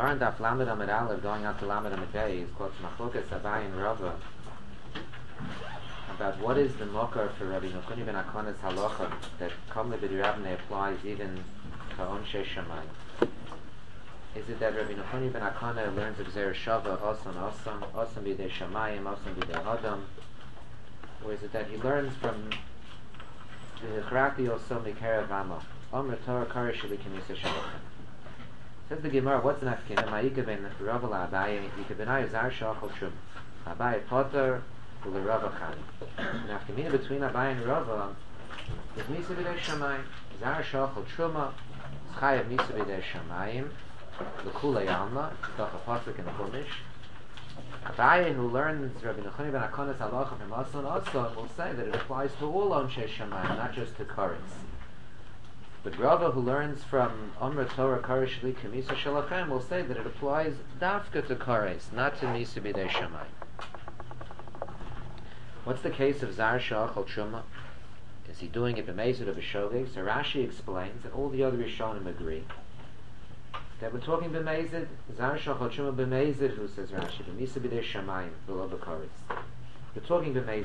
Gemara in Daf Lamed Amid Aleph going on to Lamed Amid Bey is called Machlokas Abaye and Rava about what is the mokar for Rabbi Nechoni ben Akanas halacha that Kamle B'dirabne applies even to Onshe Shamayim. Is it that Rabbi Nechoni ben Akana learns of Zer Shava Osam B'dei Shamayim, Osam B'dei Adam, or is it that he learns from the Hichrati Osam Mikera Vama Omer Torah Karish Shalikim Yisashalachem? Says the Gemara, what's an afkina? Ma'ika ben Rava la'abaye, Yika benai zar shachal shum. Abaye potter, ule Rava chani. An afkina between Abaye and Rava is Misa b'dei shamayim. Zar shachal truma, Chayav Misa b'dei shamayim, l'kula yalma, toch a pasuk in the Chumash. Abaye, who learns Rabbi Nechoni ben Akanas halacha from Asan, will say that it applies to all Onshe Shamayim, not just to Karetz. But Rava, who learns from Amr Torah Karish Li Kamisa Shalachem, will say that it applies dafka to Kares, not to Misa B'dei Shamayim. What's the case of Zar Shachal Truma? Is he doing it b'mezid or b'shogeg? So Rashi explains, and all the other Rishonim agree, that we're talking b'mezid, Zar Shachal Truma b'mezid, who says Rashi, b'misa B'dei Shamayim, below b'kares. We're talking b'mezid.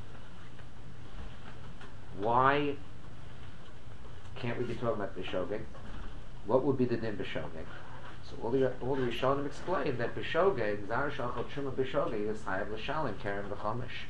Why can't we be talking about B'shogeg? What would be the din B'shogeg? So all the Rishonim explain that B'shogeg, Zar Shachal Truma B'shogeg, is Chayav L'Shalim, Keren V'chomish.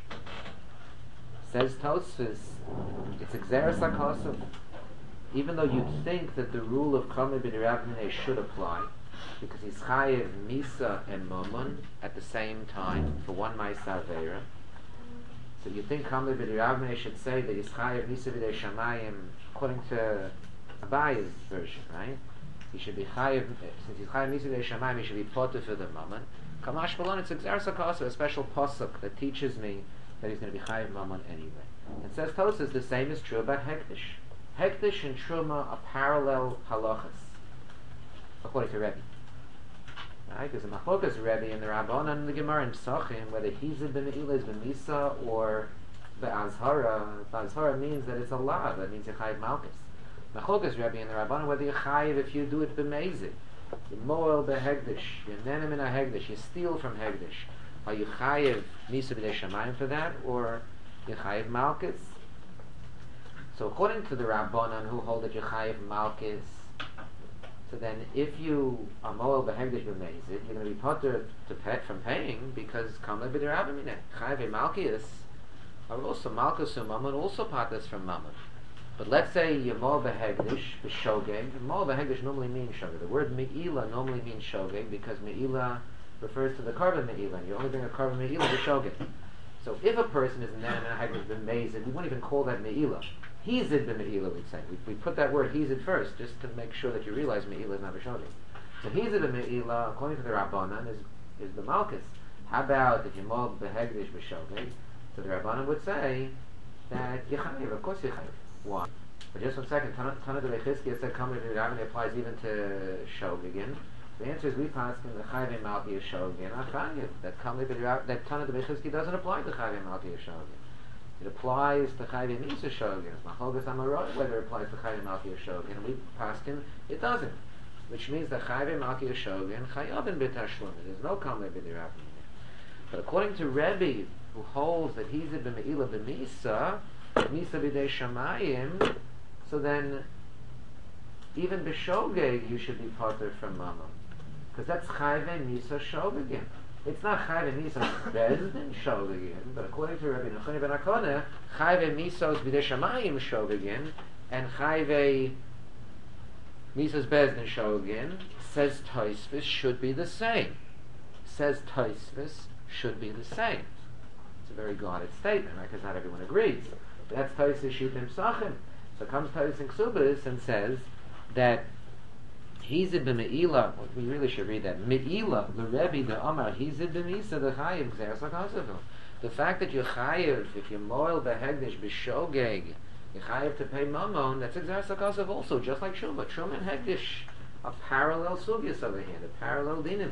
Says Tosfos, it's Exeris HaKosov. Even though you'd think that the rule of Kamei B'dirabnei should apply, because he's Chayav Misa and Mammon at the same time, for one Ma'aseh Aveira. So you think Kamei B'dirabnei should say that he's Chayav Misa B'dei Shamayim, according to Abaye's version, right? He should be chayiv, since he's chayiv Misa B'dei Shamayim, he should be potter for the moment. Kamash Balon, it's Exeris HaKosov, a special pasuk that teaches me that he's going to be chayiv mammon anyway. And says Tosfos, the same is true about Hektish. Hektish and Truma are parallel halachas, according to Rebbe. Right? There's a machlokas Rebbe in the Rabbanan and the Gemara in Pesachim, whether he's a b'me'ilah is b'misa or Ba'azhara. Ba'azhara means that it's a law, that means you're chayiv malchus. Machlokas Rebbe in the Rabbanan, whether you're chayiv if you do it b'mezid. You moel b'hegdish, you nenem in a hegdish, you steal from hegdish. Are you chayiv misa b'dei shamayim for that, or you chayiv malchus? So according to the Rabbanan who hold that you chayiv malchus, so then if you are moel b'hegdish b'mezid, you're going to be potter from paying, because kamei b'dirabnei chayiv malchus are also malchus and mammon, also partners from mammon. But let's say you're moel b'hegdish b'shogeg. Moel b'hegdish normally means shogeg. The word me'ilah normally means shogeg, because me'ilah refers to the carbon me'ilah, and you only bring a carbon me'ilah b'shogeg. So if a person is nan and hegdish b'mezid, we won't even call that me'ilah. Hizid b'me'ilah, we'd say. We put that word hizid first, just to make sure that you realize me'ilah is not b'shogeg. So hizid b'me'ilah, according to the Rabbanan, is the malchus. How about if you're moel b'hegdish b'shogeg? So the Rabbanan would say that Yechayiv, of course Yechayiv. Why? But just one second, Tana de Lechizkiya said Kamei B'dirabnei applies even to Shogegin. The answer is we pass in the Chayiv Malki of Shogegin, Achayiv. That Kamei B'dirabnei, that Tana de Lechizkiya doesn't apply to Chayiv Malki of Shogegin. It applies to Chayiv Misa Shogegin. Machlokes Amarot whether it applies to Chayiv Malki of Shogegin. We pass in it doesn't, which means that Chayiv Malki of Shogegin Chayavin B'Tashlum. There's no Kamei B'dirabnei. But according to Rebbe, who holds that he's a b'me'ilah b'misa, misa b'dei shamayim, so then even b'shogeg you should be potter from mammon, because that's chayve misa shogegin. It's not chayve misa bezdin shogegin, but according to Rabbi Nechoni ben Akana, chayve misos b'dei shamayim shogegin, and chayve misos bezdin shogegin, says Tosfos, should be the same. Says Tosfos, should be the same. It's a very guarded statement, right? Because not everyone agrees. But that's Tosfos Shittim Sachim. So comes Tosfos in Ksubas and says that Hizid b'me'ilah. We really should read that. Me'ilah, the Rebbe, the Amar, Hizid b'misa, the Chayiv, Gzeres HaKosov. The fact that you're Chayiv, if you're moel b'hegdish b'shogeg, you're Chayiv to pay mammon, that's Gzeres HaKosov also, just like Truma. Truma and Hegdish are parallel sugyas over here, the parallel dinim.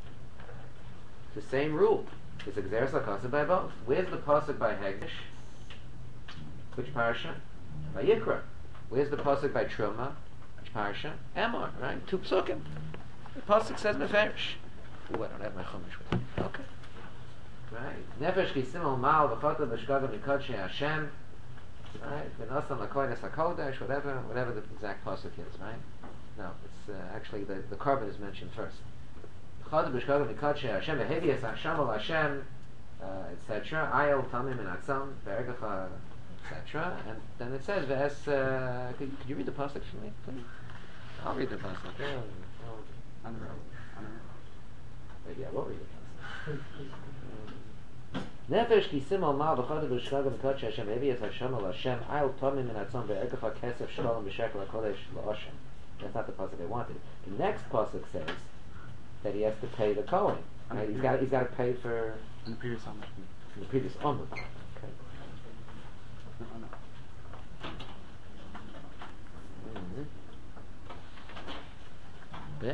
The same rule. It's Exeris HaKosov by both. Where's the pasuk by Hegdish? Which parasha? By Yikra. Where's the pasuk by Truma? Which parasha? Emor, right? Two psukim. The pasuk says meferish. Oh, I don't have my chumash with me. Okay. Right. Nefesh ki simol mal v'chota b'shgaga mikodshe Hashem. Right. V'nosam lakoynes hakodesh. Whatever the exact pasuk is. Right. No, it's actually the carbon is mentioned first. V'chota b'shgaga mikodshe Hashem v'hevias Hashem al Hashem, etc. Ayel tamim and atzam v'ergacha, etc. And then it says v'es. Could you read the pasuk for me, please? I'll read the pasuk. Maybe I will read the pasuk. Nefesh ki simol mal v'chada v'shkaga v'kodesh Hashem v'hevias Hashem al Hashem ayel tamim min atzam v'ergacha kesef shkolem v'shekel hakodesh la'Hashem. That's not the pasuk I wanted. The next pasuk says that he has to pay the Kohen. Right? He's got to pay for in the previous Amud. In the previous Amud. Okay. Yeah.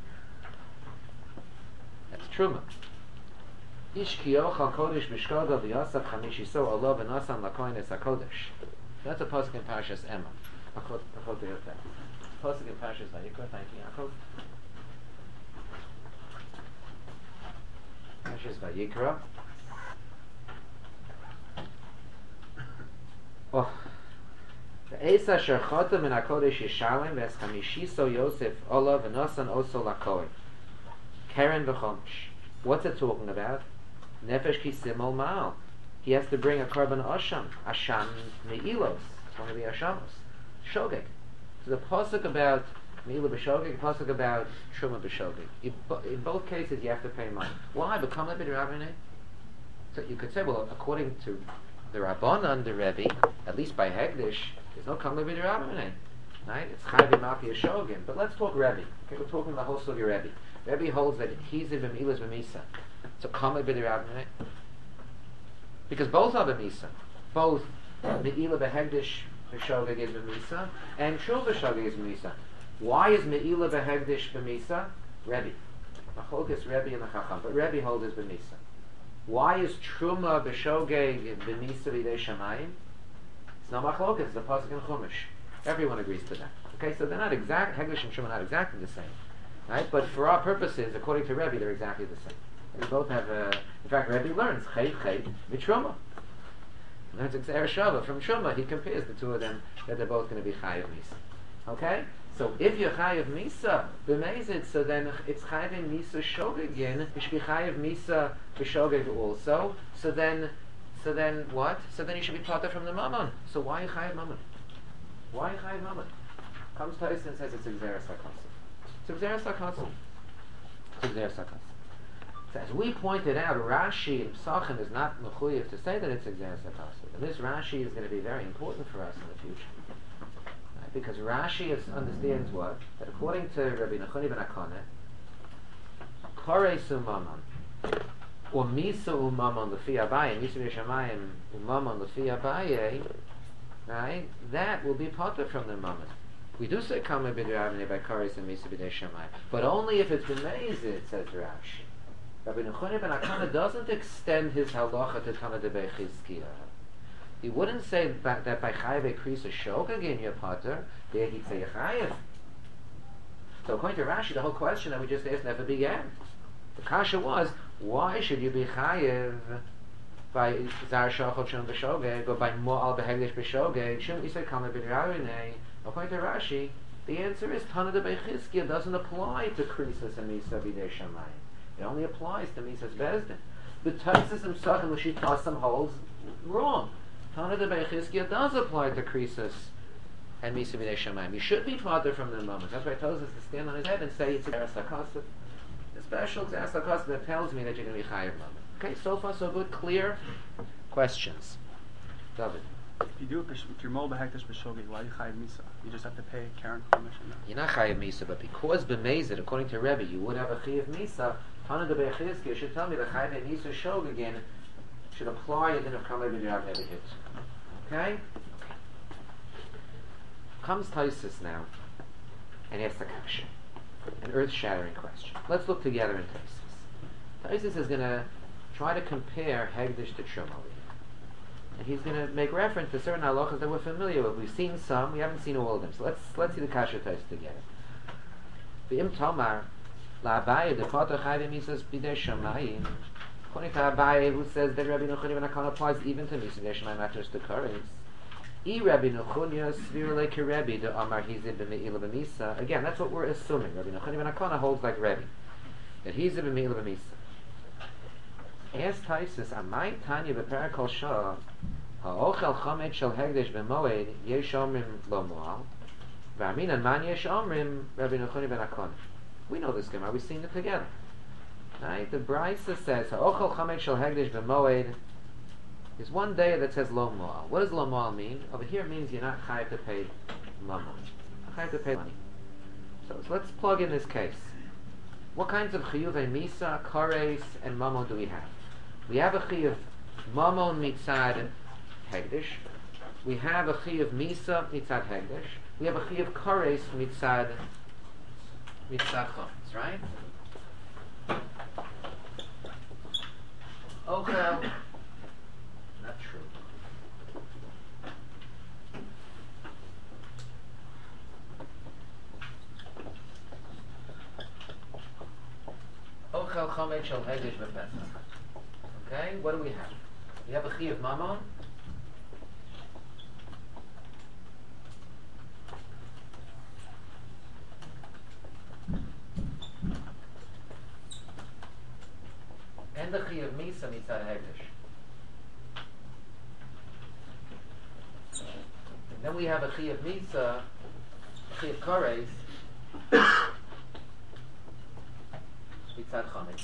That's Truma. Ish kiyochal kodesh b'shkoda v'yasaf chamishiso olav v'nasan lakoyin es hakodesh. That's a pasuk in Parshas Emma. Pasuk in Parshas Vayikra. Thank you, Yaakov. Parshas Vayikra. Oh. Ve'es asher chota min hakodesh yishalem v'es chamishiso Yosef olav v'nasan oso lakoyin. Keren v'chomish. What's it talking about? Nefesh ki simol mal. He has to bring a korban asham. Asham me'ilos. It's one of the ashamos. Shogeg. So the pasuk about me'ilah b'shogeg, the pasuk about truma b'shogeg. In both cases you have to pay money. Why? Become a bit rabbinate. So you could say, well, according to the Rabbanan, the Rebbe, at least by Hegdish, there's no kam b'd rabbinate. Right? It's chayv b'maki shogeg. But let's talk Rebbe. Okay, we're talking the whole story of Rebbe. Rebbe holds that he's in b'milas b'misa. So come b'd rabbinate. Because both are b'misa. Both me'ilah b'hegdish b'shogeg is b'misa, and truma b'shogeg is b'misa. Why is me'ilah b'hegdish b'misa? Rebbe. Machlokes Rebbe and the Chacham, but Rebbe holds is b'misa. Why is truma b'shogeg b'misa v'idei shamayim? It's not machlokes. It's the pasuk in Chumash. Everyone agrees to that. Okay, so they're not exact. Hegdish and truma are not exactly the same, right? But for our purposes, according to Rebbe, they're exactly the same. They both have. In fact, Rebbe learns chay v'truma. Learns Xer Shava from Truma. He compares the two of them that they're both going to be chayav misa. Okay, so if you're chayav misa b'mezid, so then it's chayav misa shogegin. You should be chayav misa b'shogeg also. So then what? So then you should be taught from the mammon. So why you chayav mammon? Why you chayav mammon? Comes Tyson and says it's Xer Sarkasim. It's Xer Sarkasim. It's Xer Sarkasim. So as we pointed out, Rashi in Psachim is not mechuyev to say that it's Xer Sarkasim. And this Rashi is going to be very important for us in the future. Right? Because Rashi understands what? That according to Rabbi Nachoni ben Akane, Korei Sumaman, or Misa Umaman Lefi Abaye, Misa Yeshamayim Umaman Lefi Abaye, right? That will be potter from the mammon. We do say Kama B'Diravne by Kares and Misa B'Dei Shamayim, but only if it's b'mezid, says Rashi. Rabbi Nachoni ben Akana doesn't extend his halacha to Tana Debei Chizkiah. He wouldn't say that by Chayav Ekris a Shogeg in your potter, there he'd say Chayav. So according to Rashi, the whole question that we just asked never began. The kasha was, why should you be Chayav by Zar Shachot Shon B'Shogeg, or by Mo'al B'Hegdish B'Shogeg? Shouldn't you say Kama B'Diravne? According to Rashi, the answer is Tana Debei Chizkiah doesn't apply to Krisus and Misa B'Dei Shamayim. It only applies to Mises Bezdin. The Taisus and Sachem which he Tassam holds wrong. Tana Debei Chizkiah does apply to Krisus and Misa B'Dei Shamayim. You should be father from the moment. That's why he tells us to stand on his head and say it's a Xer Sarkasim. The special Xer Sarkasim that tells me that you're going to be Chayav moment. Okay, so far so good. Clear? Questions? David. If you do it with your mol b'hektish b'shogeg, why do you chayav misa? You just have to pay Karen commission. You're not chayav misa, but because b'mezid, according to Rebbe, you would have a chayav misa. Tana Debei Chizkiah should tell me that chayav misa shogeg again should apply and then if Kama B'Diravne never hits. Okay. Comes Taisus now and asks the kasha, an earth-shattering question. Let's look together in Taisus. Taisus is going to try to compare Hegdish to Truma. And he's going to make reference to certain halachas that we're familiar with. We've seen some, we haven't seen all of them. So let's see the kasha Taisus together. The Im Tomar, La Abaye, the Potter Chayv Misas Bidei Shamayim. According to Abaye, who says that Rabbi Nechunya ben Akana applies even to Misas Bidei Shamayim, not just to Kares. I Rabbi Nechunya Svir Leke Rebbe de Amar Hizib b'Me'ila b'Misa. Again, that's what we're assuming. Rabbi Nechunya ben Akana holds like Rebbe, that Hizib b'Me'ila b'Misa. As Taisus, Amay Tanya b'Perakol Shah, Ha'ochel Chomet Shel Hegdesh b'Moed Yesh Omrim Lo Moal, V'Aminan Man Yesh Omrim Rabbi Nechunya ben Akana. We know this Gemara. We've seen it together. Right? The Brisa says, "Ha'ochel chametz shel hegdish b'moed." There's one day that says lo moal. What does lo moal mean? Over here it means you're not chayav to pay mammon. Chayav to pay money. So let's plug in this case. What kinds of chiyuvei misa, kares, and mammon do we have? We have a chiyuv mammon mitzad hegdish. We have a chiyuv misa mitzad hegdish. We have a chiyuv kares mitzad chametz, right? Ochel, not true. Ochel chametz shel hegdish b'Pesach. Okay, what do we have? We have a chiyuv mammon. And the chiyuv misa mitzad hegdish. And then we have a chiyuv misa, a chiyuv kares, mitzad chametz.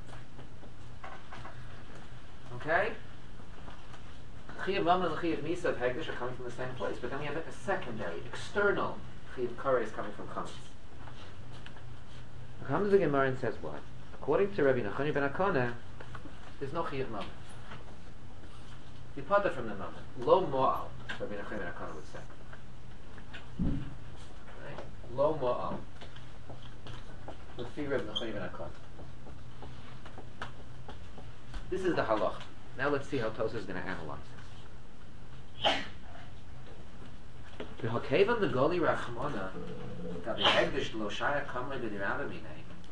Okay? Chiyuv mammon and the chiyuv misa of hegdish are coming from the same place, but then we have a secondary, external chiyuv kares coming from chametz. Comes the Gemara and says what? According to Rabbi Nechunya ben Akana, there's no chiyuv mammon. You part from the mammon. Lo mo'al, Rabbi Nechunya ben Akana would say. Right? Lo mo'al. Lefi Rabbi Nechunya ben Akana. This is the halach. Now let's see how Tosafos is going to analyze this. V'hokevan the goli rachmana gabi hegdish lo shaya kamre b'dirava minei.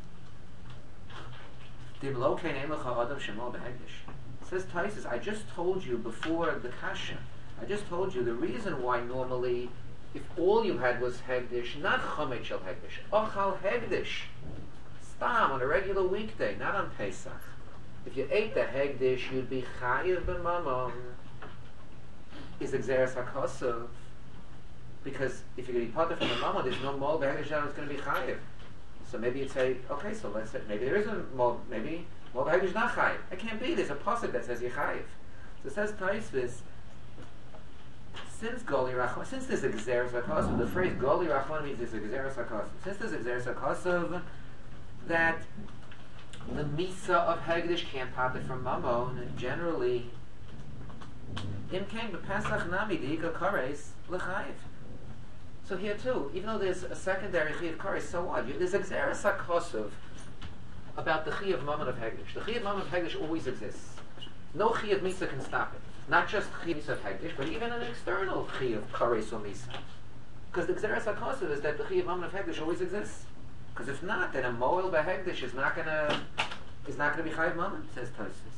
Says Taisus, I just told you before the kasha. I just told you the reason why normally, if all you had was hegdish, not chametz shel hegdish, ochal hegdish, stam on a regular weekday, not on Pesach. If you ate the hegdish, you'd be chayiv b'mamon. Is exeres hakosov, because if you're going to be part from the mamon, there's no more hegdish that it's going to be chayiv. So maybe you'd say, okay, so let's say, maybe there isn't more, maybe more hegdish not chayiv. It can't be. There's a pasuk that says you're chayiv. So it says Taisvis, since goli rachman, since there's a exeres hakosov, the phrase goli rachman means there's a exeres hakosov. Since there's exeres hakosov, that the misa of hegdish can't pop it from mamon, and generally, im came to Pesach nami diika kares lechayiv. So here too, even though there's a secondary chiyuv kares, so what? There's exeres hakosov about the chiyuv mamon of hegdish. The chiyuv mamon of hegdish always exists. No chiyuv misa can stop it. Not just chiyuv misa of hegdish, but even an external chiyuv kares or misa. Because the exeres hakosov is that the chiyuv mamon of hegdish always exists. Because if not, then a moel behegdish is not going to be chayiv mamon, says Tosafos.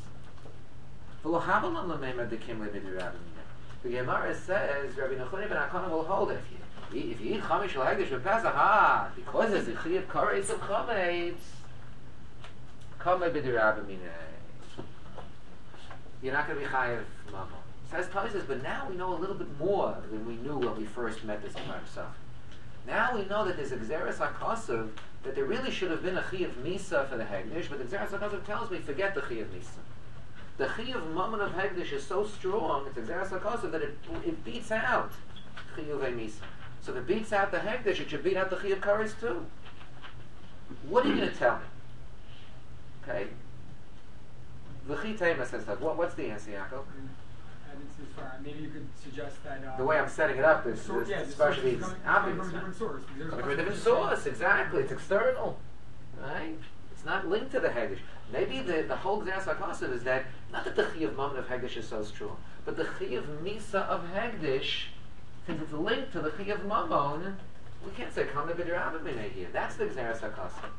The Gemara says Rabbi Nechunya ben Akana will hold it. If you eat chametz shel hegdish b'Pesach, because there's a chiyuv kares of chametz, kamei b'dirabah minei, you're not going to be chayiv mamon. Says Tosafos, but now we know a little bit more than we knew when we first met this Gemara. Now we know that there's a exeres hakosov, that there really should have been a chiyuv misa for the hegdish, but the exeres hakosov tells me forget the chiyuv misa. The chiyuv mamon of hegdish is so strong, it's exeres hakosov, that it beats out chiyuv misa. So if it beats out the hegdish, it should beat out the chiyuv kares too. What are you going to tell me? Okay. V'chitema says that. What's the answer, Yaakov? Maybe you could suggest that the way I'm setting it up is especially coming from a different source. Coming from a different source, exactly. It's external, right? It's not linked to the hegdish. Maybe the whole exeres hakosov is that not that the chiyuv mamon of hegdish is so strong, but the chiyuv misa of hegdish, since it's linked to the chiyuv mamon, we can't say kamei b'dirabah minei here. That's the exeres hakosov.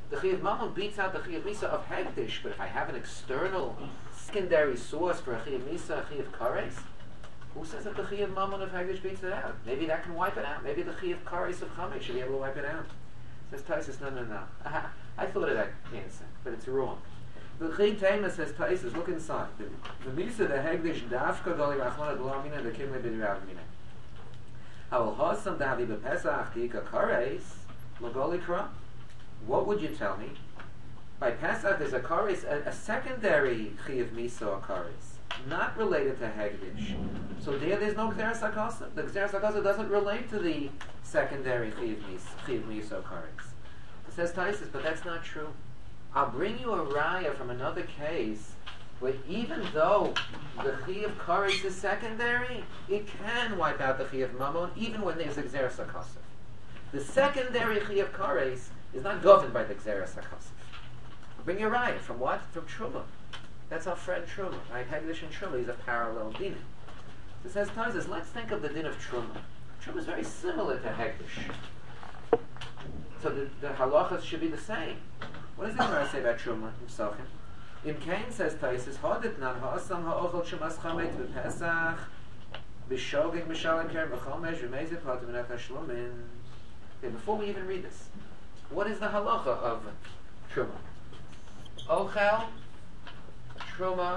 The Chi of Mammon beats out the Chi of Misa of Hegdish, but if I have an external, secondary source for a Chi of Misa, a Chi of Kares, who says that the Chi of Mammon of Hegdish beats it out? Maybe that can wipe it out. Maybe the Chi of Kares of Chametz should be able to wipe it out. Says Taisus, no. I thought of that answer, but it's wrong. The Chi Tema says Taisus, look inside. The Misa, the Hegdish, Dafka, Doli Rachmana, Dlamina, the Kimle, Bidravmina. Hawal Hossam, Davi, Bepesach, Dika, Kares, Lagoli Kra. What would you tell me? By Pesach, there's a kares, a secondary chi of misa or kares, not related to hegdish. So there's no gzeras hakasa. The gzeras hakasa doesn't relate to the secondary chi of misa or kares. It says Taisus, but that's not true. I'll bring you a raya from another case where even though the chi of kares is secondary, it can wipe out the chi of mammon even when there's a gzeras hakasa. The secondary chi of kares is not governed by the Gzeras HaKosef. Bring your raya from what? From Truma. That's our friend Truma. Right? Hegdish and Truma is a parallel din. It says Taisus, let's think of the din of Truma. Truma is very similar to Hegdish. So the halachas should be the same. What does the Gemara say about Truma himself? Im Kain says Taisus, Hodit nan ha'asam ha'ochel Trumas chametz b'Pesach b'shogeg b'shalem keren v'chomesh v'mezid patim v'nat hashlomin. Okay, before we even read this, what is the halacha of Truma? Ochel, Truma,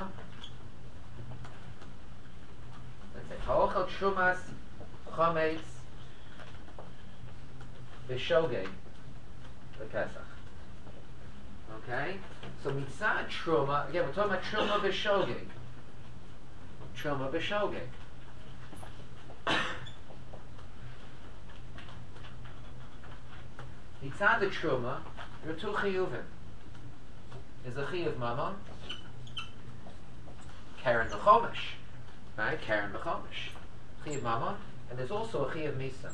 let's say, Ochel Trumas, Chametz, B'shogeg, B'Pesach. Okay? So mitzad Truma, again, we're talking about Truma B'shogeg. Truma B'shogeg. Mitzad the Truma, there are two chiyuvim. There's a chi of Mammon, Karen B'chomesh, right? Karen B'chomesh, chi of Mammon, and there's also a chi of Misa.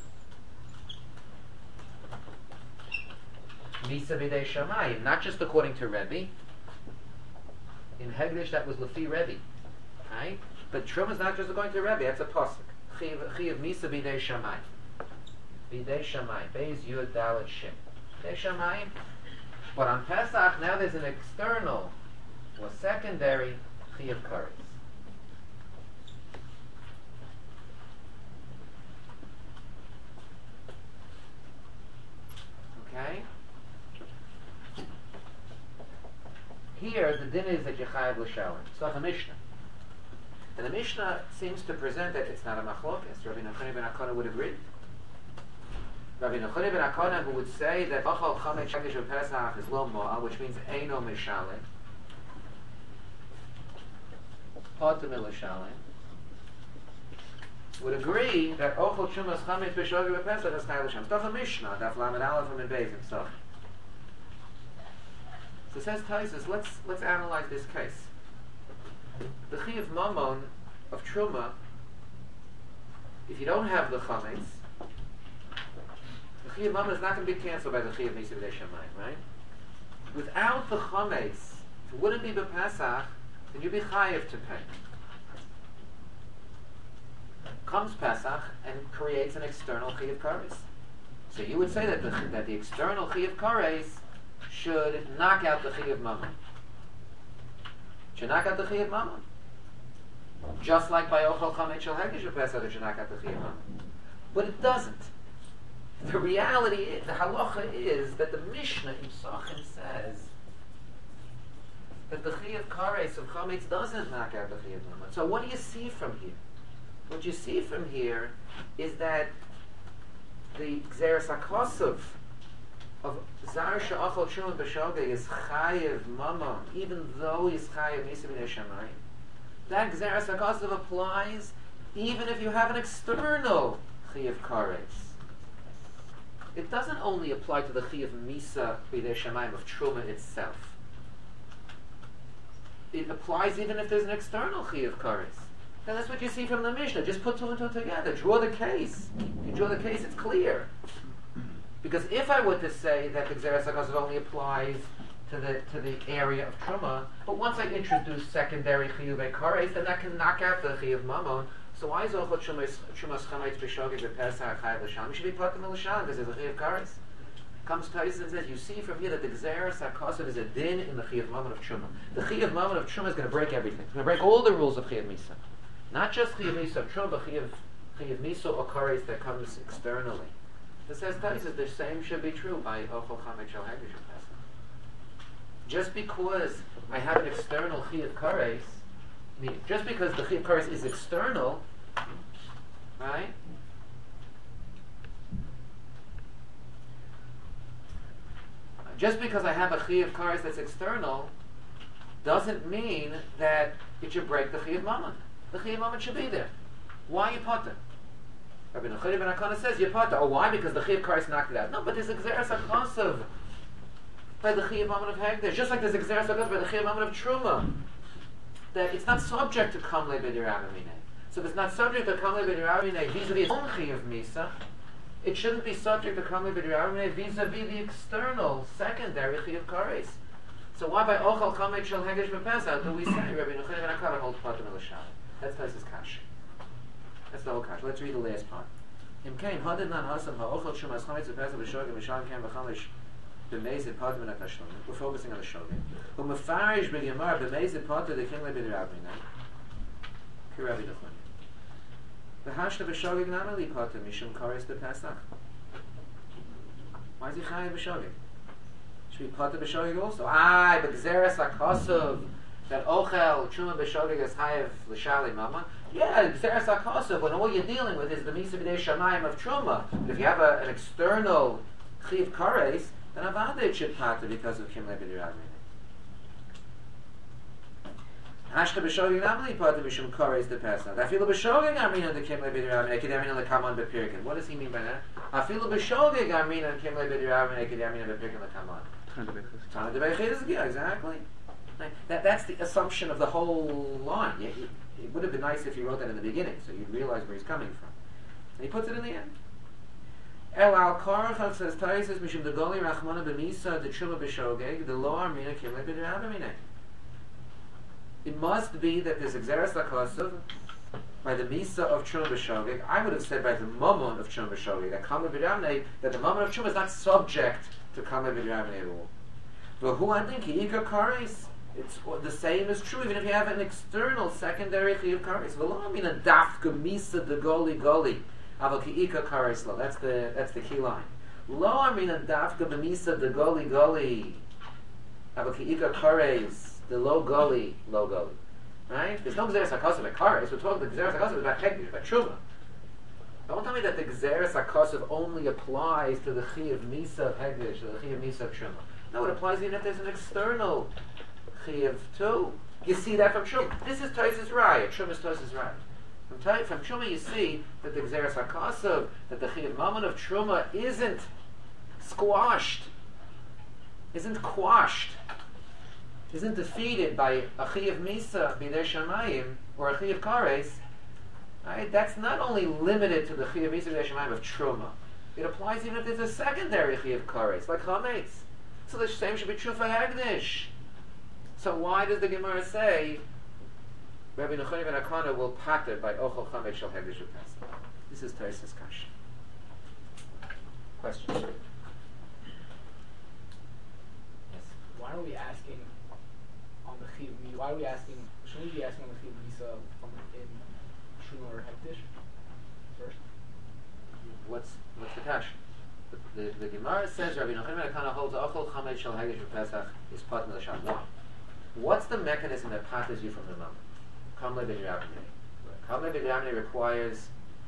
Misa b'dei Shamayim, not just according to Rebbe. In Hegdish, that was Lefi Rebbe, right? But Truma is not just according to Rebbe. That's a pasuk. Chi of Misa b'dei Shamayim. B'dei Shamayim, Beis Yud Dalet Shin. B'dei Shamayim. But on Pesach, now there's an external or secondary chi of kares. Okay? Here, the din is that you chayav l'shalom. It's not a Mishnah. And the Mishnah seems to present that it's not a machlokes. Rabbi Nachoni ben Akana would agree. Rabbi Nachoni ben Akana, who would say that Achal Chametz Hegdish Pesach is lo mo'al, which means eino mishalem, potem l'shalem, would agree that Ochel Trumas Chametz B'shogeg Pesach is chayav l'shalem. It's not a Mishnah. Daf Lamed Aleph from Beis himself. So says Taisus, let's analyze this case. The chi of Mammon of Truma, if you don't have the chametz, the chi of Mammon is not going to be cancelled by the chi of Misa b'dei Shamayim, right? Without the chametz, if it wouldn't be b'Pesach, then you'd be chayiv to pay. Comes Pesach and creates an external chi of kares. So you would say that the external chi of kares should knock out the chi of Mammon. Should knock out the chi of Mammon. Just like by Ochel Chametz Shel Hegdish Pesach, it should knock out the chi of Mammon. But it doesn't. The reality is, the halacha is that the Mishnah in Sachin says that the chi of kares of Chametz doesn't knock out the chi of Mammon. So what do you see from here? What you see from here is that the Gzeres HaKosov of Zar She'achol Truma B'shogeg is chayiv Mammon, even though he's chayiv Misa b'dei Shamayim. That Gzeres HaKosov applies even if you have an external chi of kares. It doesn't only apply to the chi of Misa b'dei Shamayim of Truma itself. It applies even if there's an external chi of kares. And that's what you see from the Mishnah. Just put two and two together. Draw the case. You draw the case, it's clear. Because if I were to say that the Gzeres HaKosov only applies to the area of Truma, but once I introduce secondary Chiyuvei Kares, then that can knock out the Chi of Mammon. So why is Ochel Trumas Chametz B'shogeg B'Pesach Chayav L'Shalom? You should be Potem L'Shalom because there's a Chi of Kares. Comes Taisus and says, you see from here that the Gzeres HaKosav is a din in the Chiyuv Mammon of Truma. The Chiyuv Mammon of Truma is going to break everything. It's going to break all the rules of Chiyuv Misa. Not just Chiyuv Misa of Truma, but Chiyuv Misa or Kares that comes externally. It says Taisus, the same should be true by Ochel Chametz Shel Hegdish Pesach. Just because I have an external Chiyuv Kares, just because the Chiyuv Kares is external, right? Just because I have a Chiyuv Kares that's external doesn't mean that it should break the Chiyuv Mammon. The Chiyuv Mammon should be there. Why you potter? Rabbi Nachman ben Akana says you potter. Oh, why? Because the Chiyuv Kares knocked it out. No, but there's a Gzeres HaKosav by the Chiyuv Mammon of Hegdish, just like there's a Gzeres HaKosav by the Chiyuv Mammon of Truma. That it's not subject to Kamle B'Diramimine. So if it's not subject to Kamle B'Diramimine vis-a-vis its own Chiyuv Misa, it shouldn't be subject to Kamle B'Diramimine vis-a-vis the external, secondary Chiyuv Kares. So why by Ochel Chametz Shel Hegdish B'Pesach do we say Rabbi Nachman ben Akana holds Pater Melashal? That's Taisus Kash. That's the whole Kash. Let's read the last part. Im Kain Hadid Nan Hasam HaOchel Shumas Chametz B'Pesach B'Shogim Mishal Kem B'Chamesh B'Mezid Pater Min HaTashlomi. We're focusing on the Shogim. U'Mefarish B'Yamar B'Mezid Pater the Kimle B'Diramimine. Ki Rabbi Nachman. V'Hashta B'Shogim Nameli Pater Mishum Kares B'Pesach. Why is he Chayav B'Shogim? Should be Pater B'Shogig also. But Gzeres HaKosav, that Ochel, Truma B'Shogig is Chayav L'Shali Mama. Yeah, Gzeres HaKosav, when all you're dealing with is the Misa B'dei Shamayim of Truma. But if you have an external Chiv Kares, then Avada it should Pater because of Kimle B'Diramimine. Hashta B'Shogig Namli Pater Mishum Kares the Pesach. Afilu B'Shogig Armina the Kimle B'Diramimine Ekidamina L'Kaman B'Pirkin. What does he mean by that? Afilu B'Shogig Armina the Kimle B'Diramimine Ekidamina B'Pirkin L'Kaman. Tana Debei Chizkiya, exactly. That's the assumption of the whole line. It would have been nice if he wrote that in the beginning, so you'd realize where he's coming from. And he puts it in the end. El al Korach says Taisus Mishum Degoli Rachmana B'Misa the Truma B'Shogeg the Lo Armina Kimle B'Diramimine. It must be that there's Gzeres HaKosav by the Misa of Truma B'Shogeg. I would have said by the Mammon of Truma B'Shogeg that Kamle B'Diramimine, that the Mammon of Truma is not subject to Kamle B'Diramimine at all. But who I think Ika Kares, it's the same is true even if you have an external secondary Chiyuv Kares. V'lo Amina Dafka Misa the Goli Goli Aval Ki Ika Kares Lo. That's the key line. Lo Amina Dafka B'Misa the Goli Goli Aval Ki Ika Kares the Lo Goli Lo Goli. Right? There's no Gzeres HaKosav at Kares. We're talking the Gzeres HaKosav about Hegdish, about Truma. Don't tell me that the Gzeres HaKosav only applies to the Chiyuv Misa of Hegdish, or the Chiyuv Misa of Truma. No, it applies even if there's an external Chiyuv too. You see that from Truma. This is Taisus Raya. Truma's Taisus Raya. From Truma you see that the Gzeres HaKosav, that the Chiyuv Mammon of Truma isn't squashed, isn't quashed, isn't defeated by a Chiyuv Misa B'dei Shamayim or a Chiyuv Kares. Right? That's not only limited to the Chiyuv Misa B'dei Shamayim of Truma. It applies even if there's a secondary Chiyuv Kares, like Chametz. So the same should be true for Hegdish. So why does the Gemara say Rabbi Nachman ben Akana will pater by Ochel Chametz Shel Hegdish B'Pesach? This is Taisus Kash. Question. Yes. Why are we asking on the Chiyuv Misa? Why are we asking? Shouldn't we be asking on the Chiyuv Misa in Truma or Hegdish first? What's the Kash? The Gemara says Rabbi Nachman ben Akana holds Ochel Chametz Shel Hegdish B'Pesach is Pater Melashal. Why? What's the mechanism that paters you from the Mammon? Kamle B'Diramimine. Kamle B'Diramimine requires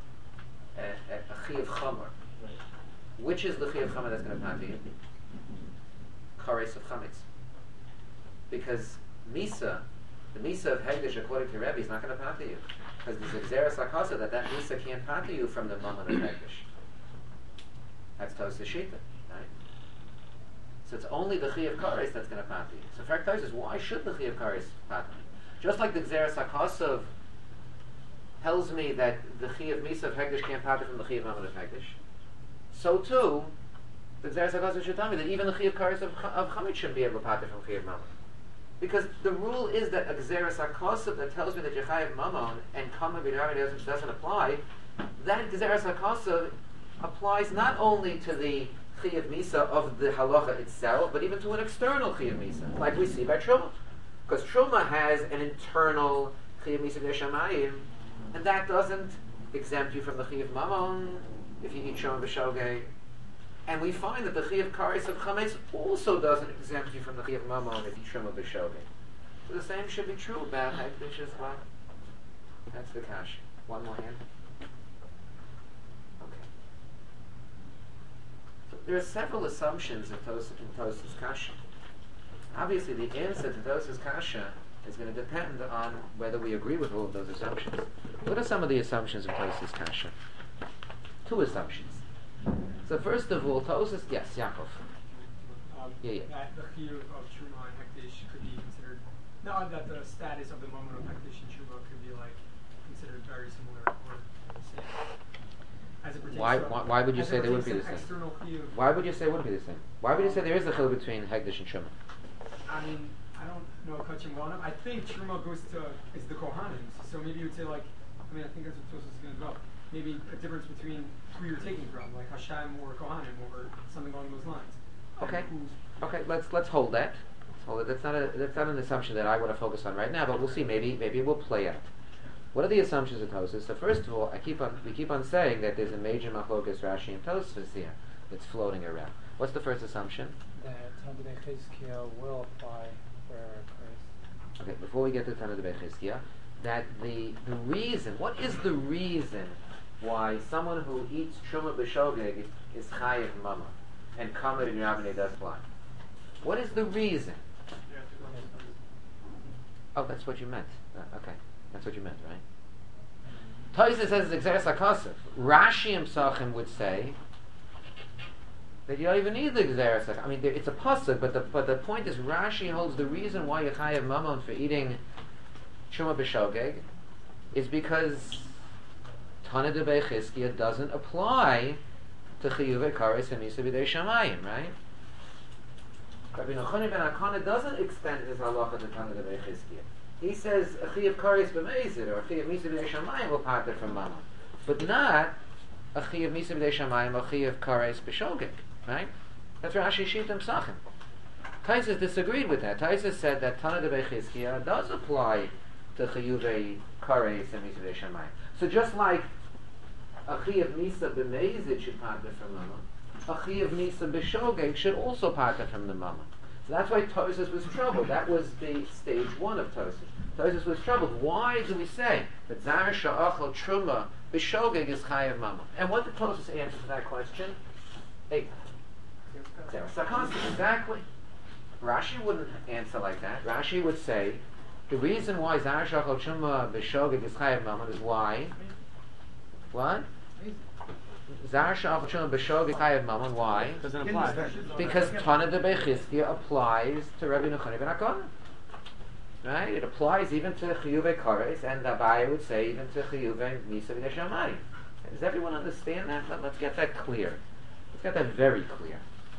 a Chiyuv Chomer. Which is the Chiyuv Chomer that's going to pater you? Kares of Chametz. Because Misa, the Misa of Hegdish according to Rebbe is not going to pater you. Because there's a Gzeres HaKosav that Misa can't pater you from the Mammon of Hegdish. That's Tosas Shita, right? So it's only the Chiyuv Kares that's going to pater you. So Frek Tosas, why should the Chiyuv Kares pater me? Just like the Gzeres HaKosav tells me that the Chiyuv Misa of Hegdish can't pater from the Chiyuv Mammon of Hegdish, so too, the Gzeres HaKosav should tell me that even the Chiyuv Kares of Chametz shouldn't be able to pater from Chiyuv Mammon. Because the rule is that a Gzeres HaKosav that tells me that you're Chayav Mammon and Kamle B'Diramimine doesn't apply, that Gzeres HaKosav applies not only to the chiyuv misa of the halacha itself, but even to an external chiyuv misa, like we see by truma, because truma has an internal chiyuv misa b'shamayim, and that doesn't exempt you from the chiyuv mamon if you eat truma b'shogeg. And we find that the chiyuv kares of chametz also doesn't exempt you from the chiyuv mamon if you truma b'shogeg. So the same should be true about hekdesh as well. That's the kash. One more hand. Okay. So there are several assumptions in Tos's kasha. Obviously, the answer to Tos's kasha is going to depend on whether we agree with all of those assumptions. What are some of the assumptions in Tos's kasha? Two assumptions. So first of all, Tos's, yes, Yaakov. Yeah. That the chiyuv of truma and hekdesh could be considered, not that the status of the moment of hekdesh and truma could be like considered very similar or the same. As it pertains Why would you say they wouldn't be the same? External chiyuv. Why would you say it wouldn't be the same? Why would you say there is a chil between hekdesh and truma? I mean, I don't know Kachim well enough. I think truma goes to is the kohanim. So maybe you would say like, I mean, I think that's what Tosfos is going to go. Maybe a difference between who you're taking from, like Hashem or kohanim or something along those lines. Okay. Okay. Let's hold that. Let's hold it. That's not an assumption that I want to focus on right now, but we'll see. Maybe it will play out. What are the assumptions of Tosfos? So first of all, we keep on saying that there's a major machlokas Rashi and Tosfos here that's floating around. What's the first assumption? That Tanakh Chizkiah will apply for Christ. Okay, before we get to Tanakh Chizkiah, that the reason, what is the reason why someone who eats truma b'shogeg is chayiv mama and kamer and Rabbaneh does apply? What is the reason? Oh, that's what you meant. Okay, that's what you meant, right? Tosfos says it's Exeres HaKosef. Rashi himself would say that you don't even need the Exeres HaKosef. I mean, it's a pasuk, but the point is Rashi holds the reason why you chayiv mamon for eating truma b'shogeg is because Tana de Bechizkiah doesn't apply to chiyuvei kares and misa b'dei shamayim, right? Rabbi Nachoni ben Akana doesn't extend his halacha to Tana de Bechizkiah. He says a chiyuv kares b'meizid or a chiyuv misa b'dei shamayim will part from mama, but not a chiyuv misa b'dei shamayim or chiyuv kares b'shogeg, right? That's Rashi Shita Psachim. Tosfos disagreed with that. Tosfos said that Tana de Bechizkiah does apply to chiyuvei kares and misa b'dei shamayim. So just like a chiyuv misa b'meizid should part from mama, a chiyuv misa b'shogeg should also part from the mama. So that's why Tosfos was troubled. That was the stage one of Tosfos. Tosfos was troubled. Why do we say that zar sha'achal truma b'shogeg is chayav mama? And what did Tosfos answer to that question? Exactly. Rashi wouldn't answer like that. Rashi would say the reason why zar sha'achal truma b'shogeg is chayav mama is why. What? Zar sha'achal truma b'shogeg is chayav mama. Why? Doesn't apply. Because Tana de Bechizkiah applies to Rabbi Nachoni ben Akana. Right? It applies even to chiyuvei kares, and Abaye would say even to chiyuvei misa b'dei shamayim. Does everyone understand that? Let's get that clear. Let's get that very clear.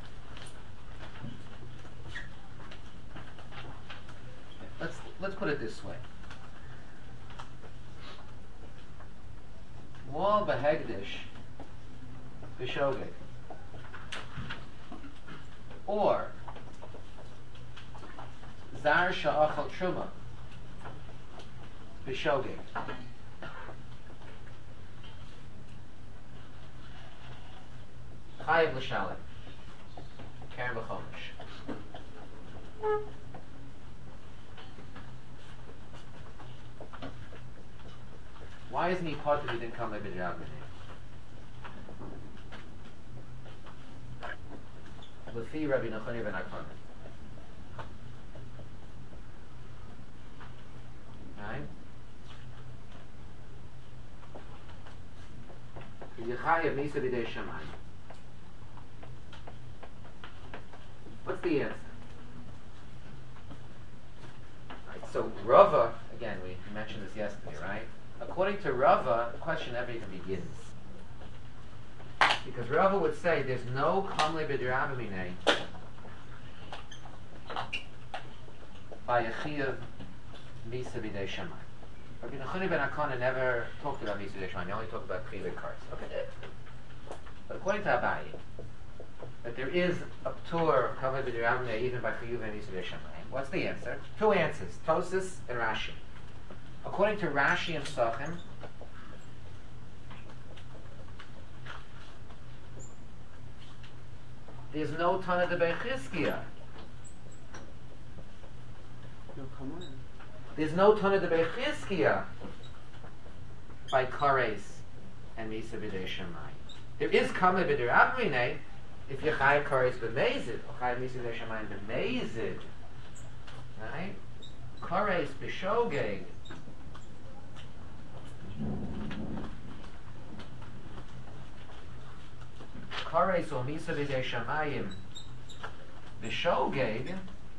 Let's put it this way. Wal b'hegdish b'shogeg, or zar sha'achal truma b'shogeg. Chayiv l'shalem, keren b'chomish. Why isn't he part if he didn't come maybe Rabbaneh? Lefi Rabbi Nachoni ben Akana. Right? Yechayev misa b'dei shamayim. What's the answer? Right, so Rava, again, we mentioned this yesterday, right? According to Rava, the question never even begins. Because Rava would say there's no kamle b'dirabamine by a chiyuv misa b'dei shamayim. Rabbi Nachoni ben Akana never talked about misa b'dei shamayim. He only talked about chiyuv kares. Okay. But according to Abaye, that there is a ptur of Kavod B'Dirabbaneh even by Chiyuv and Yisrael Shamayim? What's the answer? Two answers, Tosis and Rashi. According to Rashi and Psachim, there's no Tana de Bechizkiah. No, come on. There's no Tana de Bechizkiah by Kares and Misa B'Dei Shamayim. There is Kama B'Dirabbaneh if you Chayav Kares B'Mezid or Chayav Misa B'Dei Shamayim B'Mezid. Right? Kares B'Shogeg. Kares or Misa B'Dei Shamayim B'Shogeg.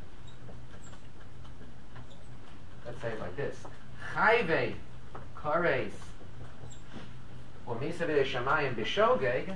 Let's say it like this: Chayve Kares or Misa B'Dei Shamayim B'Shogeg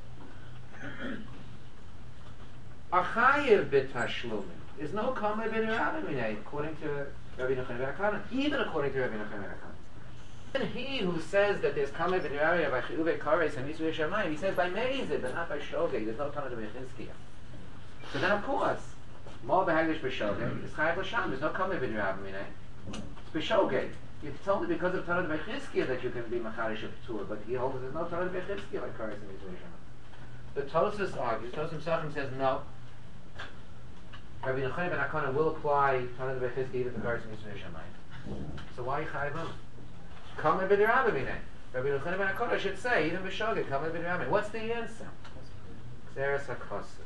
are Chayev B'Tashlumim. There's no Kama B'Dirabbaneh according to Rabbi Yochanan ben Akana, even according to Rabbi Yochanan ben Akana. And he who says that there's Kama B'Dirabbaneh by Chiyuvei Kares and Misa B'Dei Shamayim, he says by Meizid, but not by Shogeg. There's no Tana de Bechizkiah. So then, of course, Mal B'Hagdish B'Shogeg is Chayev L'Sham. There's no Kama B'Dirabbaneh. It's B'Shogeg. It's only because of Tana de Bechizkiah that you can be Macharish of Ptur, but he holds there's no Tana de Bechizkiah like Kares and Misa B'Dei Shamayim. But Tosfos argues, Tosfos Psachim says no. Rabbi Yochanan ben Akana will apply Tana de Bechizkiah even to Kares and Misa B'Dei Shamayim. So why Chayev him? Kama B'Dirabbaneh. Rabbi Yochanan ben Akana should say even B'Shogeg Kama B'Dirabbaneh. What's the answer? Xeris HaKosev.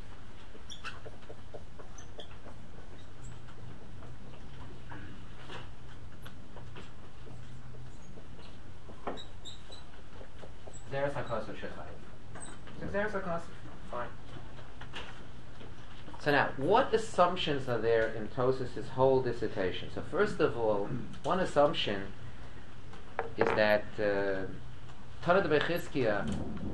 Xeris HaKosev Shechayev. Xeris HaKosev. Fine. So now, what assumptions are there in Tosfos' whole dissertation? So first of all, one assumption is that Tana de Bechizkiah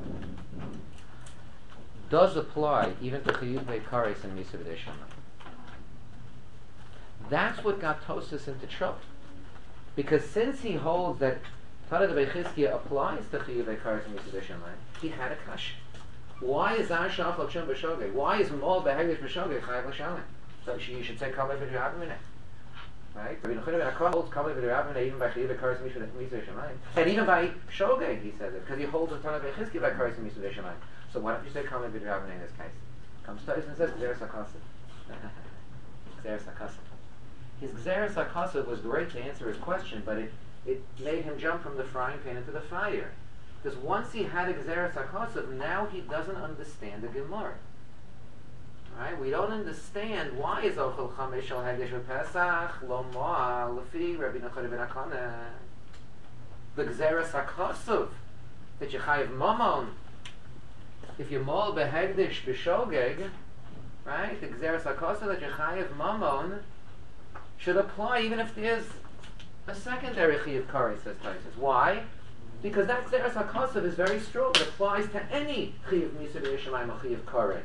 does apply even to Chiyuvei Kares and Misa B'Dei Shamayim. That's what got Tosfos into trouble. Because since he holds that Tana de Bechizkiah applies to Chiyuvei Kares and Misa B'Dei Shamayim, he had a kasha. Why is Zar Shach L'Shem B'Shogeg? Why is Mal B'Hagdish B'Shogeg Chayav L'Shalem? So you should say Kama B'Dirabbaneh. Right? Rabbi Yochanan ben Akana holds Kama B'Dirabbaneh even by Chiyuvei Kares and Misa B'Dei Shamayim. And even by Shogeg he says it, because he holds the Tana B'Chizkiah by Kares and Misa B'Dei Shamayim. So why don't you say Kama B'Dirabbaneh in this case? Comes Tosfos and says Xeris HaKosev. Xeris HaKosev. His Xeris HaKosev was great to answer his question, but it made him jump from the frying pan into the fire. Because once he had a Xeris HaKosev, now he doesn't understand the Gemara. Right? We don't understand why is Ochel Chamesh Shel Hagdish B'Pesach Lo Mo'al Lefi Rabbi Yochanan ben Akana. The Xeris HaKosev that you chayiv mamon if you Mal B'Hagdish B'Shogeg, right? The Xeris HaKosev that you chayiv mamon should apply even if there's a secondary Chiyuv Kares, says Tosfos. Why? Because that Xeris HaKosev is very strong. It applies to any Chiyuv Misa B'Dei Shamayim or Chiyuv Kares.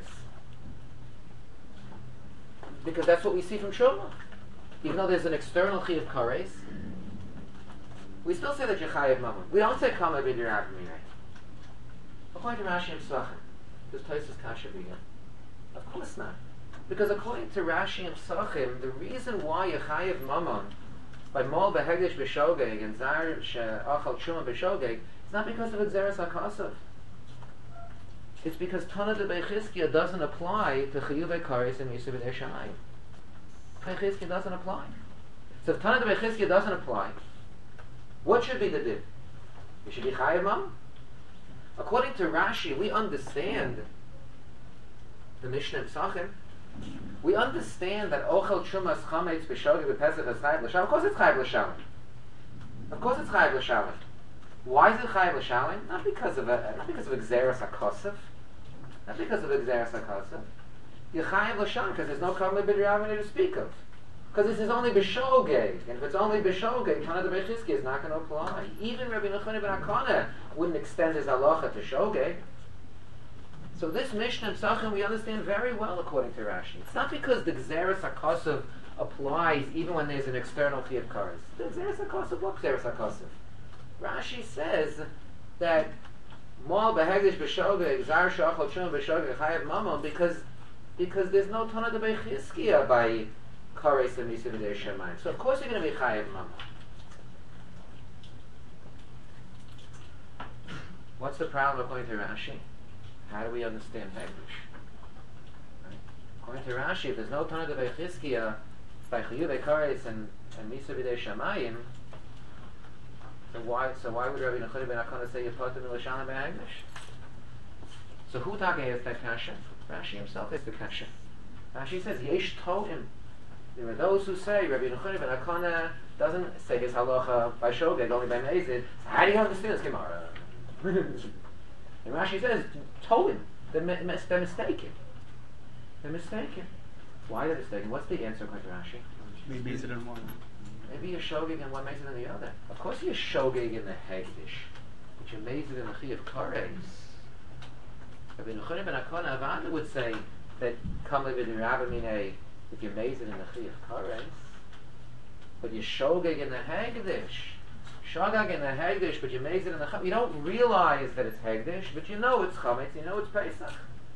Because that's what we see from Shoma. Even though there's an external Chiyuv Kares, we still say that you chayiv mamon. We don't say Kama B'Dirabbaneh. According to Rashi and Psachim, does Tosfos kasha begin? Of course not. Because according to Rashi and Psachim, the reason why you chayiv mamon by Mal B'Hagdish B'Shogeg and Zar She'achal Truma B'Shogeg, it's not because of Xeris HaKosev. It's because Tana de Bechizkiah doesn't apply to Chiyuvei Kares and Misa B'Dei Shamayim. Bechizkiah doesn't apply. So if Tana de Bechizkiah doesn't apply, what should be the din? You should be Chayiv Mam? According to Rashi, we understand the Mishnah in Psachim. We understand that Ochel Trumas Chametz B'Shogeg B'Pesach is Chayiv L'Shalom. Of course it's Chayiv L'Shalom. Of course it's Chayiv L'Shalom. Why is it Chayiv L'Shalom? Not because of Xeris HaKosev. Not because of Xeris HaKosev. You're Chayiv L'Shalom because there's no Kama B'Dirabbaneh to speak of. Because this is only B'Shogeg. And if it's only B'Shogeg, Tana de Bechizkiah is not going to apply. Even Rabbi Yochanan ben Akana wouldn't extend his halacha to Shogeg. So this Mishnah Psachim we understand very well according to Rashi. It's not because the Xeris HaKosev applies even when there's an external Chiyuv Kares. The Xeris HaKosev, what Xeris HaKosev? Rashi says that Mol behegdish b'shogeg zar shachol shum b'shogeg chayav mamon because there's no tana de bechizkia by kares and misa v'dei shemayim. So of course you're going to be chayav mamon. What's the problem according to Rashi? How do we understand hegdish? Right? According to Rashi, if there's no tana de bechizkia by chiyuv kares and misa v'dei shemayim, so why would Rabbi Yehuda ben Akana say Yepotim L'Shana B'Hagdish? So who is that kasha? Rashi himself is the kasha. Rashi says Yesh Toim. There are those who say Rabbi Yehuda ben Akana doesn't say his halacha by shogeg, only by mezid. So how do you understand this Gemara? And Rashi says Toim. They're mistaken. They're mistaken. Why are they mistaken? What's the answer according to Rashi? Maybe it's in one. Maybe you're shogeg and one makes it in the other. Of course you're shogeg in the hegdish, but you're made it in the chi of kares. Rabbi Yehuda ben Akana Avada would say that kamle v'dirabamine if you're made it in the chi of kares, but you're shogeg in the hegdish. Shogeg in the hegdish, but you made it in the chametz. You don't realize that it's hegdish, but you know it's chametz. You know it's Pesach.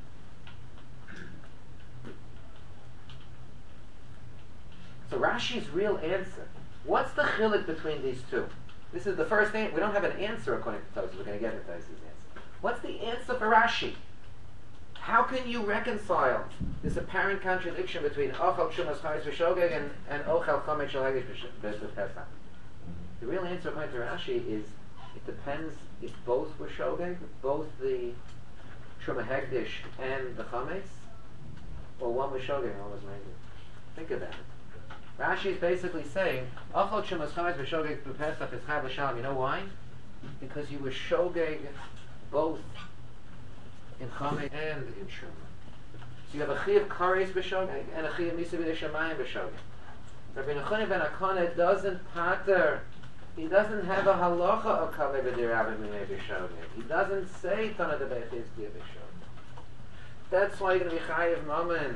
So Rashi's real answer. What's the chiluk between these two? This is the first thing. We don't have an answer according to Tosfos. We're going to get to Tosfos' answer. What's the answer for Rashi? How can you reconcile this apparent contradiction between Ochel Shumas Chametz V'Shogeg and Ochel Chametz Shel Hegdish B'Pesach? The real answer according to Rashi is it depends if both were Shogeg, both the Truma Hegdish and the Chametz, or one was Shogeg and one was Mezid. Think about it. Rashi is basically saying, Achol Shumas Chametz V'Shogeg B'Pesach is Chayav L'Shalom. You know why? Because you were Shogeg both in Chametz and in Truma. So you have a Chi of Kares B'Shogeg and a Chi of Misa B'Dei Shemayim B'Shogeg. Rabbi Yehuda ben Akana doesn't pater. He doesn't have a halacha of Kamei B'Dirabamine B'Shogeg. He doesn't say Tana de Bechizkiya B'Shogeg. That's why you're going to be Chayav Mammon.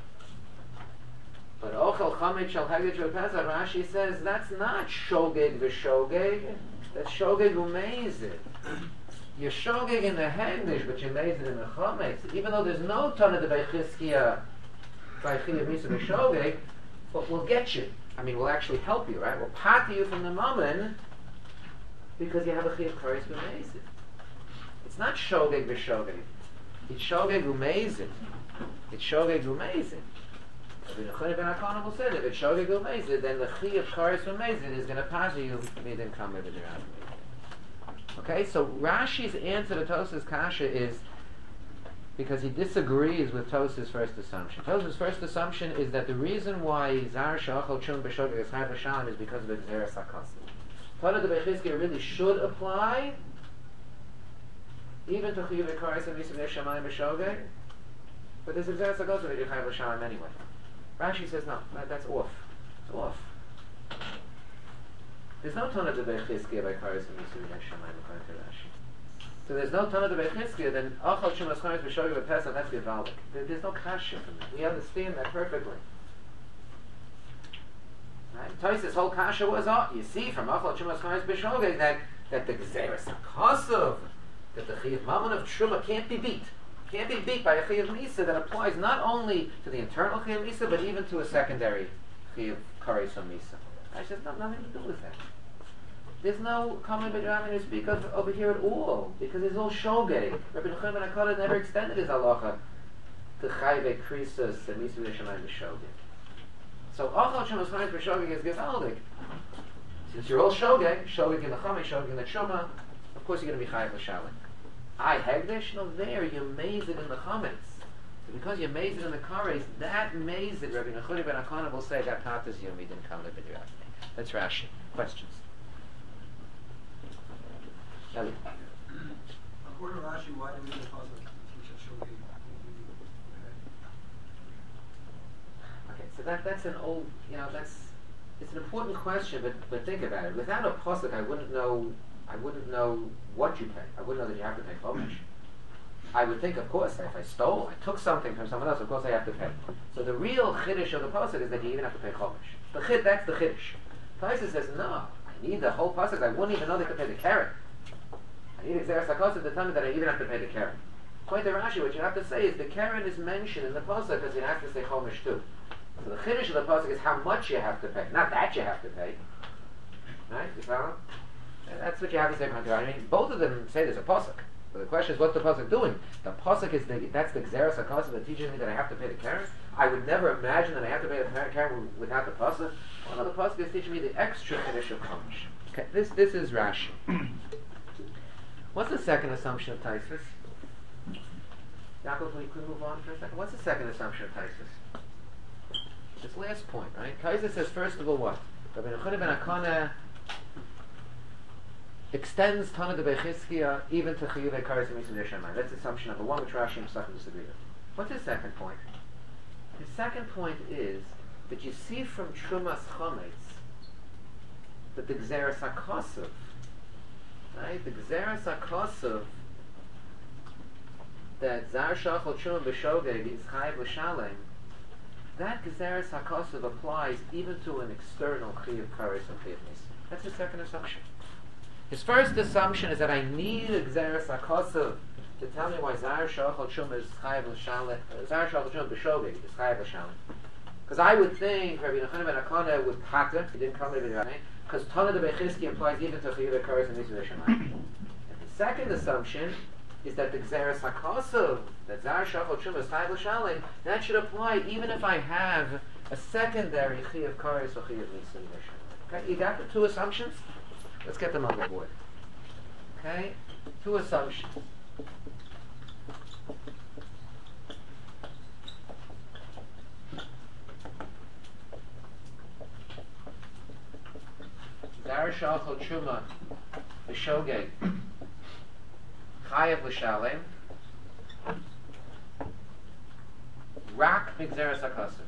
But Ochel Chametz Shel Hegdish B'Pesach, Rashi says that's not Shogeg V'Shogeg. That's Shogeg U'Mezid. You're Shogeg in the Hegdish, but you're Mezid in the Chametz. Even though there's no Tana de Bechizkiya by Chiyav Misa B'Shogeg, but we'll get you. I mean, we'll actually help you, right? We'll pater you from the Mammon because you have a Chiyav Kares B'Mezid. It's not Shogeg V'Shogeg. It's Shogeg U'Mezid. It's Shogeg U'Mezid. Rabbi Yehuda ben Akana will say that if it's Shogeg U'Mezid, then the Chi of Kares U'Mezid is going to pass you Midin Kamei B'Dirabamine. Okay, so Rashi's answer to Tosfos' kasha is because he disagrees with Tosfos' first assumption. Tosfos' first assumption is that the reason why Zar Shachol Chum B'Shogeg is Chayav L'Shalom is because of the Gzeres HaKasim. Tana de Bechizkiya really should apply even to Chiyuv Kares and Misa B'Dei Shemayim B'Shogeg, but there's a Gzeres HaKasim that you Chayav L'Shalom anyway. Rashi says no, that's off. It's off. There's no Tana de Bechizkiya by Kares and Misa B'Dei Shemayim according to Rashi. So there's no Tana de Bechizkiya, then Achal Shumas Chametz B'Shogeg B'Pesach, that's Gevaldik. There's no kasha from that. We understand that perfectly. Right? Tosfos' whole kasha was, you see from Achal Shumas Chametz B'Shogeg that the Gzeres HaKasav, that the Chiyav Mammon of Truma can't be beat. Can't be beat by a Chiyav Misa that applies not only to the internal Chiyav Misa, but even to a secondary Chiyav Kares Misa. I said, nothing to do with that. There's no Kamei B'Dirabamine to speak of over here at all, because it's all Shogeg. Rabbi Yehuda ben Akana never extended his halacha to Chayve Krisus and Misa B'Dei Shemayim B'Shogeg. So Achal Shumas Chametz B'Shogeg is Gevaldik. Since you're all Shogeg in the Chametz, Shogeg in the Truma, of course you're going to be Chayav L'Shalom. Hegdish, no, there you're mazed in the Chametz. So because you're mazed in the Kares, that mazed, Rabbi Yehuda ben Akana will say that patas you Midin Kamei B'Dirabamine. That's Rashi. Questions? Eli. According to Rashi, why do we need a puzzle to teach us Shogeg? Okay, so that's an old, it's an important question, but think about it. Without a pasuk, I wouldn't know what you pay. I wouldn't know that you have to pay chomesh. I would think, of course, if I took something from someone else, of course I have to pay. So the real chiddush of the pasuk is that you even have to pay chomesh. That's the chiddush. Tosfos says, no, I need the whole pasuk. I wouldn't even know they could pay the carrot. I need Xeris HaKosov to tell me that I even have to pay the Karen. According to Rashi, what you have to say is the Karen is mentioned in the Pasuk because you have to say Chomish too. So the Chiddush of the Pasuk is how much you have to pay, not that you have to pay. Right? You follow? And that's what you have to say. I mean, both of them say there's a Pasuk. But the question is, what's the Pasuk doing? The Pasuk is that's the Xeris HaKosov that teaches me that I have to pay the Karen. I would never imagine that I have to pay the Karen without the Pasuk. Well, no, the Pasuk is teaching me the extra Chiddush of Chomish. Okay, this is Rashi. What's the second assumption of Taisus? Yaakov, we could move on for a second. What's the second assumption of Taisus? This last point, right? Taisus says, first of all, what? Rabbi Yehuda ben Akana extends Tana de Bechizkiya even to Chiyuvei Kares and Mitzvah Shamayim. That's assumption number one, which Rashi and Pesachim disagree with. What's his second point? His second point is that you see from Trumas Chometz that the Gzeres HaKosov, right? The Gzeres HaKosov that Zar Shachol Truma B'Shogeg is Chayiv L'Shalem, that Gzeres HaKosov applies even to an external Chiyuv Kares and Chiyuv Nis. That's his second assumption. His first assumption is that I need a Gzeres HaKosov to tell me why Zar Shachol Truma is Chayiv L'Shalem, Zar Shachol Truma B'Shogeg is Chayiv L'Shalem. Because I would think Rabbi Yehuda ben Akana would pater, he didn't come to the because Tana de Bechizki implies even to Chiyuvei Kares and Mitzvah Shamayim. And the second assumption is that the Gzeres HaKosov, that Zar Shachol Truma is Chayiv L'Shalem, that should apply even if I have a secondary Chiyuv Kares or Chiyuv Mitzvah Shamayim. Okay, you got the two assumptions? Let's get them on the board. Okay, two assumptions. Zar Shachol Truma B'Shogeg Chayav L'Shalem Rak B'Gzeres HaKosov.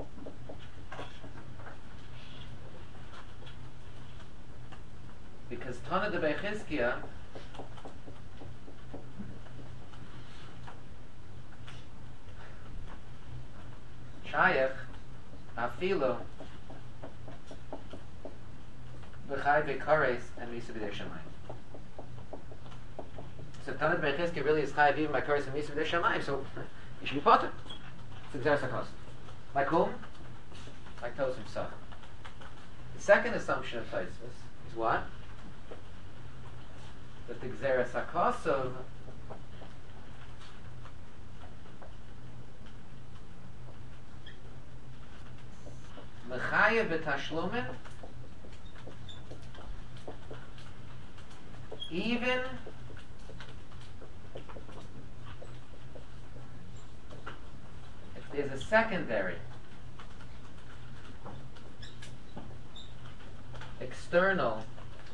Because Tana de Bechizkiya Shayach Afilo B'Chayvei Kares and Misa B'Dei Shamayim. So Tana de Bechizkiya really is Chayiv even by Kares and Misa B'Dei Shamayim, so you should be potter. It's Gzeres HaKosov. Like whom? Like Tos himself. The second assumption of Taisus is what? That the Gzeres HaKosov Mechayev b'tashlumin even if there's a secondary external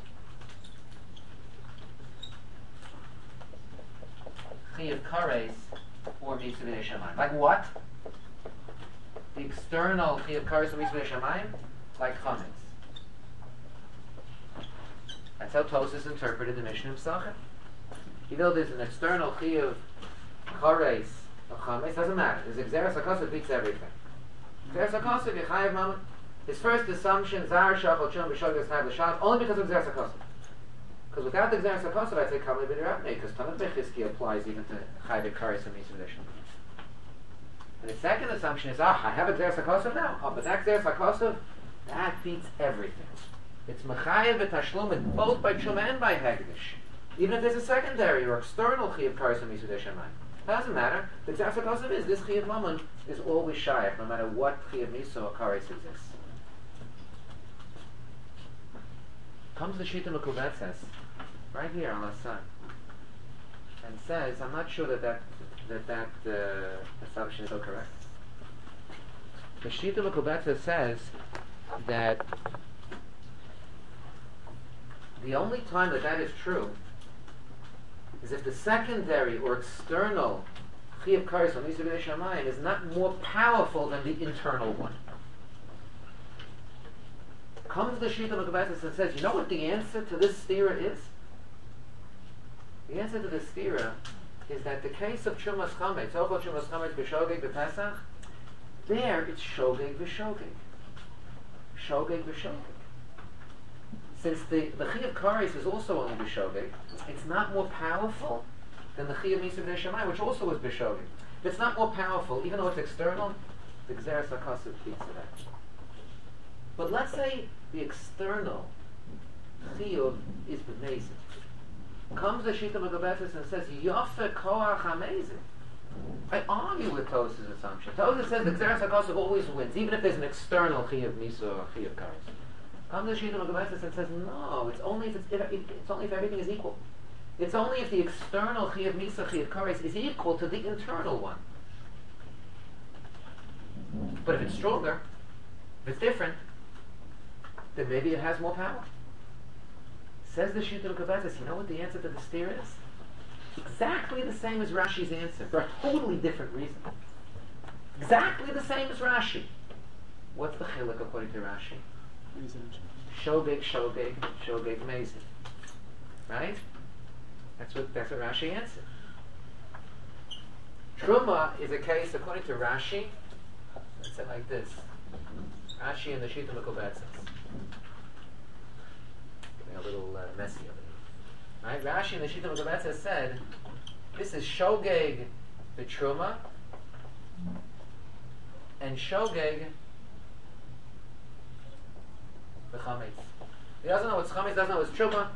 Chiyuv Kares or Mitzvah Shamayim. Like what? The external Chiyuv Kares or Mitzvah Shamayim? Like Chametz. That's how Tosas interpreted the Mishnah of Pesachim. Even though there's an external Chiyuv Kares or Chametz, doesn't matter. There's Gzeres HaKosov beats everything. Gzeres HaKosov, Yechayev Mammon. His first assumption, Zar Shachol Truma B'Shogeg is Chayav L'Shalem, only because of Gzeres HaKosov. Because without the Gzeres HaKosov, I'd say Kamei B'Dirabnei, because Tana Bechizkiya applies even to Chayvei Kares and Mitzvah Shamayim. And the second assumption is, I have a Gzeres HaKosov now. But that Gzeres HaKosov, that beats everything. It's Mechayev v'Tashlumin, both by Truma and by Hegdish. Even if there's a secondary or external Chiyuv Kares and Mitzvah Shamayim. Doesn't matter. The Gzeres HaKosov is, this Chiyuv Mammon is always Shayach, no matter what Chiyuv Mitzvah or Kares exists. Comes the Shita Mekubetzes, right here on the side, and says, I'm not sure that assumption is so correct. The Shita Mekubetzes says that the only time that is true is if the secondary or external Chiyuv Kares or Mitzvah Shamayim is not more powerful than the internal one. Comes the Shita Mekubetzes and says, you know what the answer to this stira is? The answer to this stira is that the case of Trumas Chametz, Ochel Trumas Chametz B'Shogeg B'Pesach, there it's Shogeg B'Shogeg. Shogeg B'Shogeg. since the Chi of Kares is also only B'Shogeg, it's not more powerful than the Chi of Misa B'nei Shamayim, which also was B'Shogeg. If it's not more powerful, even though it's external, the Gzeres HaKasuv beats it out. But let's say the external Chiyuv is B'Mezid. Comes the Shita Megabetis and says, Yofe Koach HaMezid. I argue with Tos's assumption. Tos says the Gzeres HaKasuv always wins, even if there's an external Chiyuv Misa or Chiyuv Kares. Comes the Shita Megabetis and says, no, it's only if everything is equal. It's only if the external Chiyuv Misa, Chiyuv Kares is equal to the internal one. But if it's stronger, if it's different, then maybe it has more power. Says the Shita Megabetis, you know what the answer to the steer is? Exactly the same as Rashi's answer, for a totally different reason. Exactly the same as Rashi. What's the chiluk according to Rashi? Shogeg, Shogeg, Shogeg, Mezid. Right? That's what Rashi answered. Truma is a case, according to Rashi, let's say like this. Rashi and the Shita Megabetis. Getting a little messy over here. Right? Rashi and the Shita Megabetis said, this is Shogeg the Truma, and Shogeg the Chametz. He doesn't know what's Chametz, doesn't know what's Truma.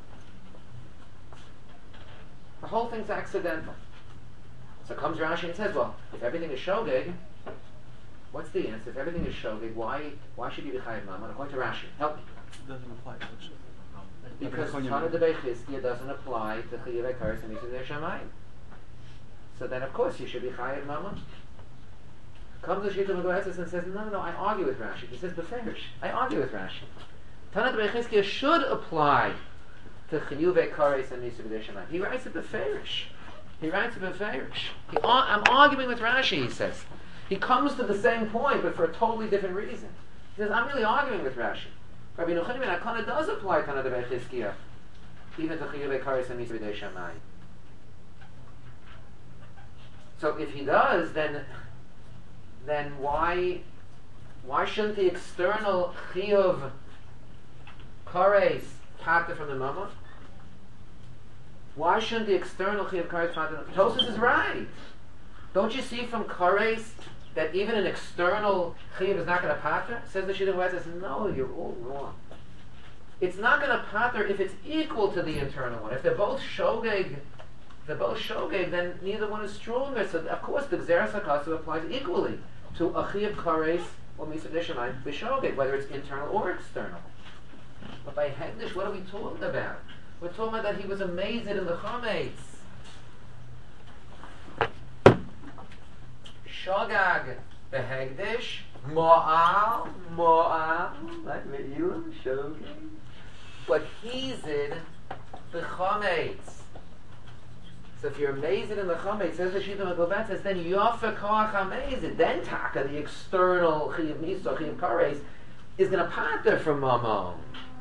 The whole thing's accidental. So comes Rashi and says, well, if everything is Shogeg, what's the answer? If everything is Shogeg, why should you be Chayav Mammon? According to Rashi, help me. It doesn't apply to Shogeg. Because Tana de Bechizkiya doesn't apply to Chiyuv HaKares and Misa B'nei Shamayim. So then, of course, you should be Chayav Mammon. Comes the Shita Megabetis and says, no, I argue with Rashi. He says, Beferish, I argue with Rashi. Tana de Bechizkiya should apply to Chiyuv HaKares and Misa B'nei Shamayim. He writes it Beferish. I'm arguing with Rashi, he says. He comes to the same point, but for a totally different reason. He says, I'm really arguing with Rashi. Rabbi Yochanan ben Akana does apply Tana de Bechizkiya, even to Chiyuv HaKares and Misa B'nei Shamayim. So if he does, then why shouldn't the external Chiyuv Kares pater from the Mama? Why shouldn't the external Chiyuv Kares pater? Tosas is right. Don't you see from Kares that even an external Chiyuv is not going to pater? Says the Shita Megabetis, no, you're all wrong. It's not going to pater if it's equal to the internal one. If they're both Shogeg, then neither one is stronger. So of course the Gzeres HaKasuv applies equally to a Chiyuv Kares or Misa B'nei Shamayim B'Shogeg, whether it's internal or external. But by Hegdish, what are we talking about? We're talking about that he was amazed in the Chametz. Shogag behegdish, mo'al, like Me'ilam, Shogeg. But he's in the Chametz. So if you're amazed in the Chametz, says the Shita Megabetis, then Yofe Koach HaMezid. Then Taka, the external Chiyuv Misa, Chiyuv Kares, is going to pater from Mamo.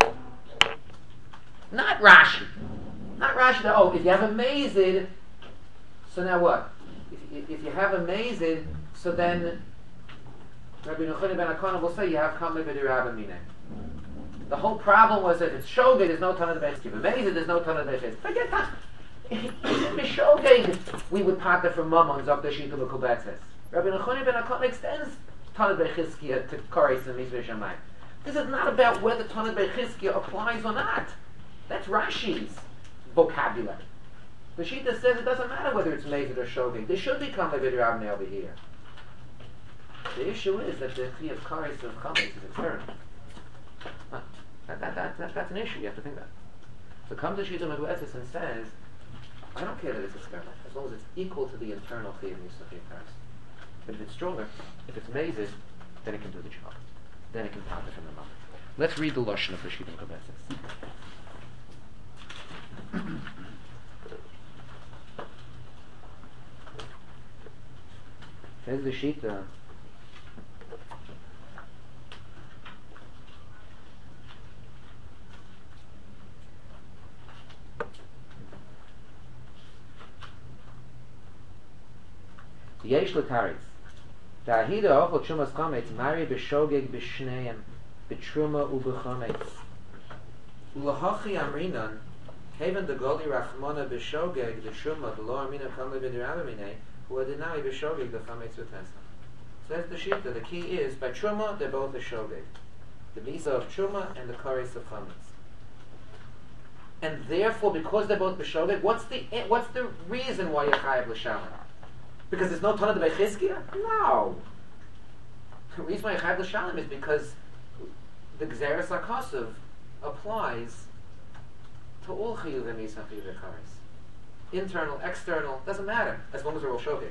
Not Rashi. That, if you have amazed, so now what? If you have amazed, so then Rabbi Yochanan ben Akana will say you have Kamei B'dirabah Mineh. The whole problem was that it's Shogeg, there's no Tana de Bechizkiya. Amazed, there's no Tana de Bechizkiya. Forget that. In Shogeg, we would pater from Mammon, Zok the Shita Megabetis. Rabbi Yochanan ben Akana extends Tana de Bechizkiya to Kares and Misa B'nei Shamayim. This is not about whether Tana de Bechizkiya applies or not. That's Rashi's vocabulary. The Shita says it doesn't matter whether it's Mezid or Shogeg. There should be Kamei B'dirabah over here. The issue is that the Chiyuv Kares of Chametz is external. That's an issue you have to think about. So comes the Shita Megabetis and says, I don't care that it's external, as long as it's equal to the internal Chiyuv Misa Chiyuv Kares. But if it's stronger, if it's Mezid, then it can do the job. Then it can pater from the mouth. Let's read the Lashon of the Shita Megabetis. Says the Shita, Yesh l'karis Da'ahida ochel Trumas Chametz Mari b'Shogeg b'Shneim b'Truma u'b'Chametz. Lahachi amrinan, haven the goli rachmana b'shogeg the truma the lo amrina kamle b'dirabamine who are denied b'shogeg the chametz v'tesna. So that's the shita. The key is by truma they're both the shogeg, the misa of truma and the kares of chametz. And therefore, because they're both b'shogeg, what's the reason why you're chayav l'shalom? Because there's no Tanah D'Bechizkiya? No. The reason why you're chayav l'shalom is because the Gzeres HaKosuv applies to all chiyuv and misa chiyuv kares. Internal, external, doesn't matter, as long as they're all shogeg.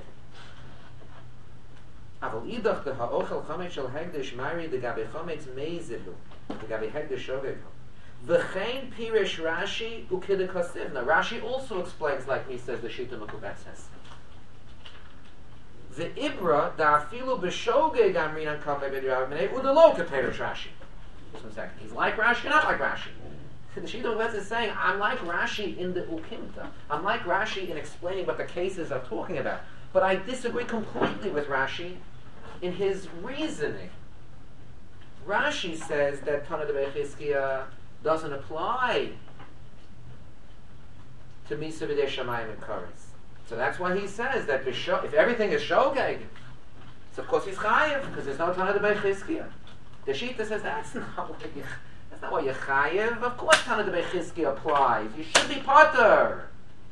Aval idach the ha'ochel chametz shel hegdish mari the gabe chametz meizidu the gabe hegdish shogeg. V'chein pirish Rashi ukida kasivna. Rashi also explains like me, says the Shita Mekubet says. The Ibra da afilu b'shogeg amrinan kamei b'dirabminei udelo kaperish Rashi. Just 1 second. He's like Rashi, not like Rashi. The Shita Mekubet is saying, I'm like Rashi in the Ukimta. I'm like Rashi in explaining what the cases are talking about. But I disagree completely with Rashi in his reasoning. Rashi says that Tanah D'Bechizkiya doesn't apply to Misa B'dei Shamayim and Kares. So that's why he says that if everything is Shogeg, so of course he's Chayev, because there's no Tanah D'Bechizkiya. The Shita says that's not why you're Chayev. Of course Tanah D'Bechizkiya applies. You should be Potter.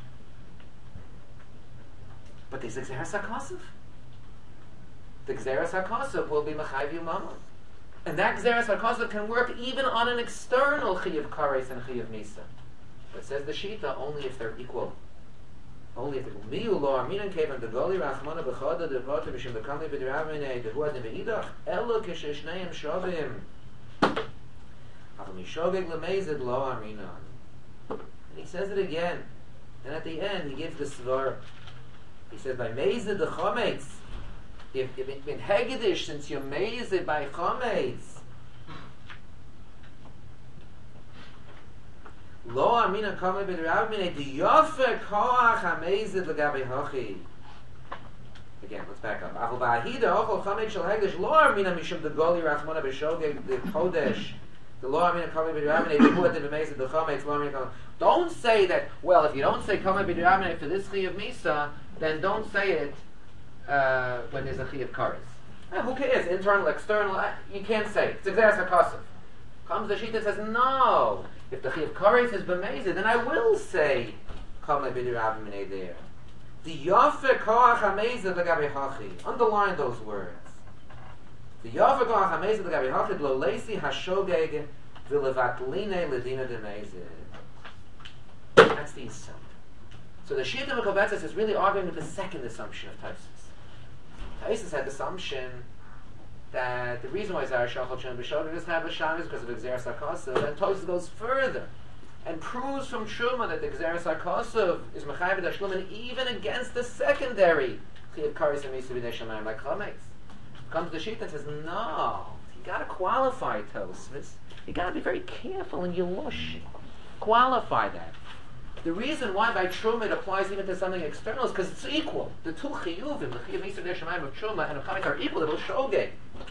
But there's Gzeres HaKosuv. The Gzeres HaKosuv will be Mechayev Yumamah. And that Gzeres HaKosuv can work even on an external Chiyuv Kares and Chiyuv Misa. But says the Shita, only if they're equal. Only if they're equal. Miyu lo aminan kevan de goli rachmana b'choda de vata b'shem bekami b'diravine de huad neve'idach elo k'sheshneim shavim aval mishogeg lemezid lo aminan. And he says it again. And at the end he gives the svar. He says by mezid the chometz, if in Haggadah, since you're mezid by chometz, lo amina kamei b'dirabminei the yofer koach hamezid l'gabe hachi. Again, let's back up. Aval ba'ahida ochol chometz shel Haggadah lo amina mishum the goli rachmana b'shogeg the kodesh the lo amina kamei b'dirabminei the huad b'mezid the chometz lo amina. Don't say that. Well, if you don't say kamei b'dirabminei for this chiyuv misa, then don't say it when there's a chiyuv kares. Who cares? Internal, external, you can't say it. It's Gzeres HaKosuv. Comes the sheet that says, no, if the chiyuv kares is b'mezid, then I will say kamei b'dirabminei there. The yofer koach hamezid l'gabe hachi. Underline those words. The yofer koach hamezid l'gabe hachi lo leisi hashogeg v'levatline l'dina d'mezid. That's the assumption. So the Shita Mekubet is really arguing with the second assumption of Taisus. Taisus had the assumption that the reason why Zara Shachal Shem B'Shogeg is have a sham is because of Gzeres HaKosuv, and Taisus goes further and proves from Truma that the Gzeres HaKosuv is Mechayev D'Shlum, and even against the secondary Chiyuv Kares and Misa B'dei Shamayim like Chametz. Comes the Shita and says, no, you got to qualify Taisus. You got to be very careful in your lush. Qualify that. The reason why by Truma it applies even to something external is because it's equal. The two chiyuvim, the chiyuv Misa B'dei Shamayim of Truma and of Chametz are equal. They're both shogeg.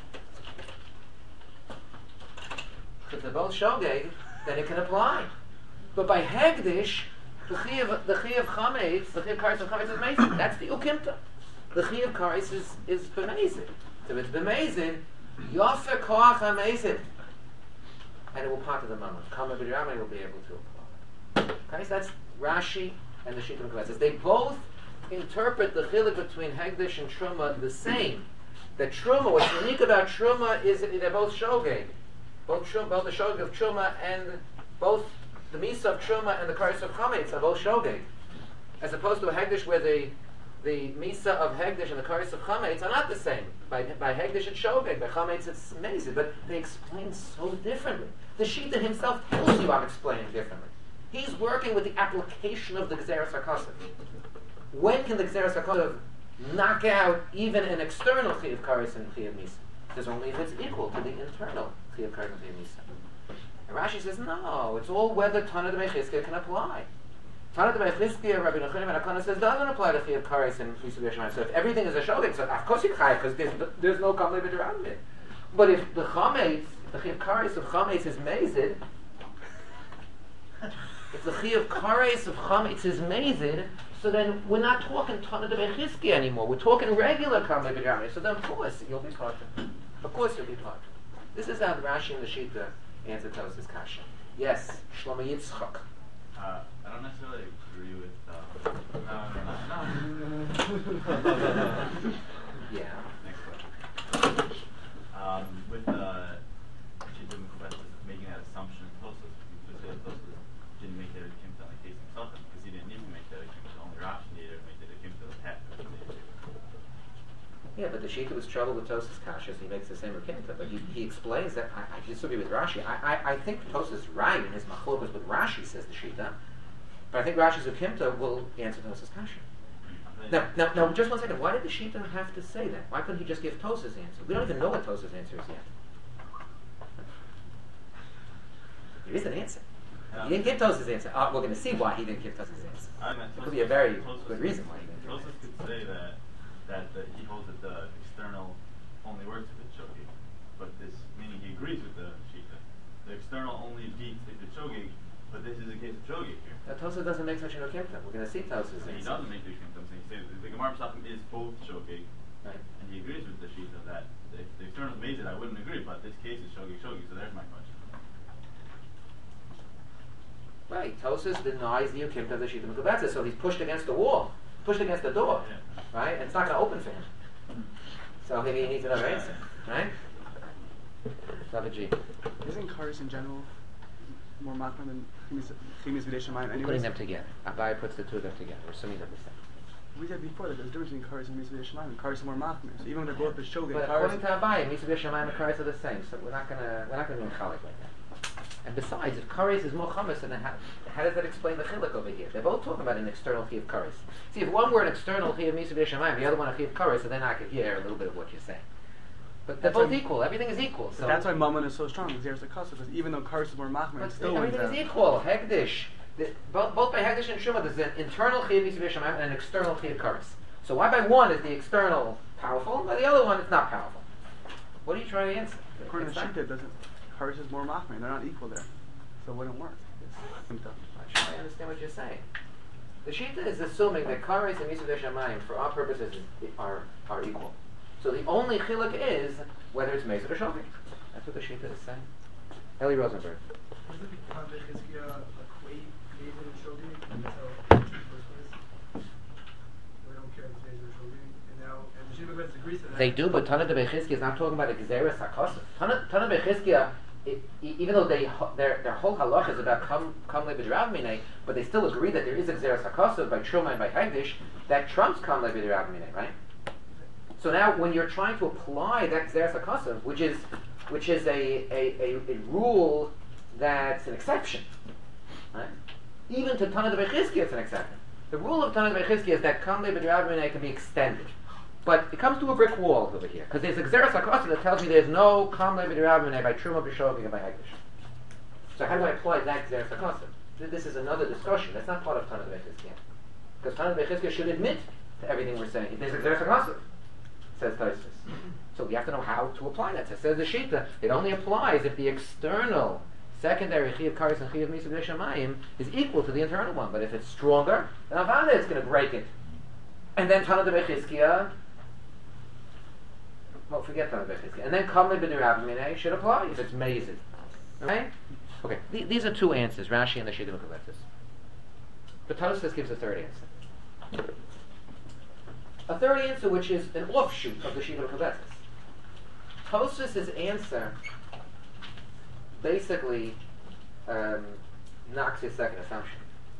If they're both shogeg, then it can apply. But by Hegdish, the chiyuv Chametz, the chiyuv Kares of Chametz is Mezid. That's the Ukimta. The chiyuv Kares is b'mezid. So if it's b'mezid, yofer koach hamezid, and it will part of the mamon. Kamei b'dirabminei will be able to apply. Okay, so that's Rashi and the Shita Mekubet says they both interpret the chiluk between Hegdish and Truma the same. That Truma, what's unique about Truma is that they're both shogeg. Both the shogeg of Truma and both the Misa of Truma and the Kares of Chametz are both shogeg. As opposed to a Hegdish where the Misa of Hegdish and the Kares of Chametz are not the same. By Hegdish it's shogeg, by Chametz it's amazing. But they explain so differently. The Shita himself tells you I'm explaining differently. He's working with the application of the Gzeres HaKosuv. When can the Gzeres HaKosuv knock out even an external Chiyuv Kares and Chiyuv Misa? There's only if it's equal to the internal Chiyuv Kares and Chiyuv Misa. And Rashi says, no, it's all whether Tanah D'Bechizkiya can apply. Tanah D'Bechizkiya, Rabbi Nachman ben Akana says, doesn't apply to Chiyuv Kares and Misa B'dei Shamayim. So if everything is a shogeg, so of course you chayav, because there's no kamei b'dirabminei. But if the Chametz, the Chiyuv Kares of Chametz is mezid, It's a chi of kares of chametz is mazid. So then we're not talking Tana de Bechizki anymore. We're talking regular kamei b'drami. So then of course you'll be part. Of course you'll be part. This is how the Rashi and the Shita answer Tosas kasha. Yes, Shlomo Yitzchak. I don't necessarily agree with. No. Yeah. Next question. With Shita Mekubetzes making that assumption in Tosas, because Tosas didn't make that a kimta on the case himself, because he didn't need to make that a kimta. Only Rashi needed to make that a kimta of pet. Yeah, but the Shita was troubled with Tosas kasha, so he makes the same Kimta. But he explains that. I disagree with Rashi. I think Tosas is right in his machlokas with Rashi, says the Shita. But I think Rashi's Ukimta will answer Tosas kasha. Now, just 1 second. Why did the Shita have to say that? Why couldn't he just give Tosas' answer? We don't even know what Tosas' answer is yet. There is an answer. He didn't give Tosas' answer. We're going to see why he didn't give Tosas' answer. It could be a very good reason why he didn't give Tosas could say that he holds that the external only works if it's shogeg, but this meaning he agrees with the Shita. The external only beats if it's shogeg, but this is a case of shogeg here. Now, Tosas doesn't make such an Ukimta. We're going to see Tosas' He answer. doesn't make the Ukimta. He says the Gemara Pesachim is both shogeg, Right. and he agrees with the Shita that if the external made it, I wouldn't agree, but this case is shogeg. So there's my question. Right. Tosas denies the Ukimta of the Shita Mekubetzes, so he's pushed against the wall, pushed against the door. Yeah. Right? And it's not going to open for him. So maybe he needs another answer. Right? David G. Isn't kares in general more machmir than chimis v'dei shamayim We're anyways? putting them together. Abai puts the two of them together. We're assuming they're the same. We said before that there's a difference between kares and chimis v'dei shamayim. Kares is more machmir. So even when they're both b'shogeg, But kares. according to Abai, Mitzvah Shamayim and Kares are the same. So we're not gonna do a chalik like that. And besides, if Kares is more chametz, then how does that explain the chiluk over here? They're both talking about an external chi of Kares. See, if one were an external chi of Mitzvah Shamayim, the other one a chi of Kares, so then I could hear a little bit of what you're saying. But they're That's both why- equal. Everything is equal. So But that's why Mammon is so strong. There's a kasa because even though kares is more machmir, but it's still wins everything out. is equal. Hegdish. Both by Hegdish and Shuma, there's an internal chi of Mitzvah Shamayim and an external chi of Kares. So why by one is the external powerful, and by the other one it's not powerful? What are you trying to answer? According to It's not- Shita, doesn't kares is more machmir. They're not equal there, so it wouldn't work. I'm trying to understand what you're saying. The Shita is assuming that Kares and Mitzvah Shamayim, for our purposes, are equal. So the only chiluk is whether it's Mezid or Shogeg. That's what the Shita is saying. Eli Rosenberg. Doesn't Khan Bechizkiah equate Mezid and Shogeg? So, in the first place, we don't care if it's Mezid or Shogeg. And now, and the Shita Mekubetzes agrees to that. They do, but Tana de Bechizkiah is not talking about a Gezeres HaKosov. Tana Bechizkiah, even though their whole halach is about Kam Le'B'Drav Minei, but they still agree that there is a Gezeres HaKosov by Truma and by Hegdish that trumps Kam Le'B'Drav Minei, right? So now, when you're trying to apply that Gezeres HaKosov, which is a rule that's an exception, right? Even to Tana de Bechizkiah, it's an exception. The rule of Tana de Bechizkiah is that Kam Le'B'Drav Minei can be extended. But it comes to a brick wall over here, because there's a Gezeres HaKosov that tells me there's no Kam Le'B'Drav Minei by Truma, B'Shogeg, and by Hegdish. So how do I apply that Gezeres HaKosov? This is another discussion. That's not part of Tana de Bechizkiah. Because Tana de Bechizkiah should admit to everything we're saying. There's a Gezeres HaKosov, says Tosfos. So we have to know how to apply that. So says the Shita, it only applies if the external secondary chi of Kares and chi of Mitzvah Shamayim is equal to the internal one. But if it's stronger, then Avada is going to break it. And then Tana de Bechizkiah, well, forget Tana de Bechizkiah. And then Kam Le'B'Drav Minei should apply if it's Mezid. Okay? Okay. These are two answers, Rashi and the Shita Mekubetzes. But Tosfos gives a third answer. A third answer which is an offshoot of the Shita Mekubetzes. Tosfos' answer basically knocks his second assumption.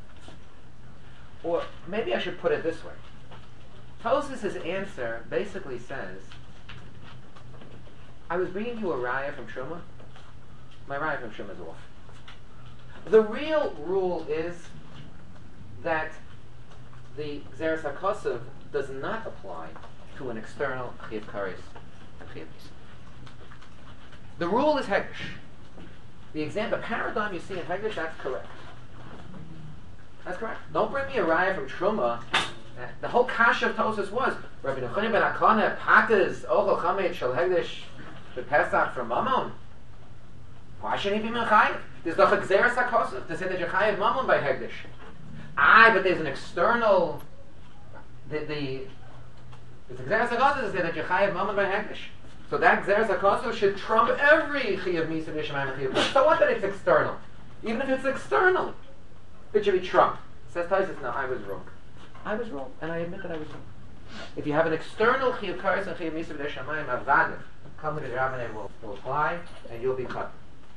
Or maybe I should put it this way. Tosfos' answer basically says, I was bringing you a raya from Truma. My raya from Truma is off. The real rule is that the Gezeres HaKosov does not apply to an external chi of Kares and chi of Mitzvah. The rule is Hegdish. The paradigm you see in Hegdish, that's correct. That's correct. Don't bring me a raya from Truma. The whole kasha of Tosfos was Rabbi Nechonim ben Akana patas ochel chametz shel Hegdish b'Pesach from Mammon. Why shouldn't he be mechayev? There's no Xeris HaKosov to say that you're Chayav Mammon by Hegdish. But there's an external... There's Xeris HaKosov to say that you're Chayav Mammon by Hegdish. So that Xeris HaKosov should trump every Chayav Misa V'Shamayim and Chayav. So what that it's external? Even if it's external, it should be trumped. Says Taisus, no, I was wrong. I was wrong, and I admit that I was wrong. If you have an external Chayav Kares and Chayav Misa V'Shamayim, Avadim, come to the Rabbaneh will apply, and you'll be cut.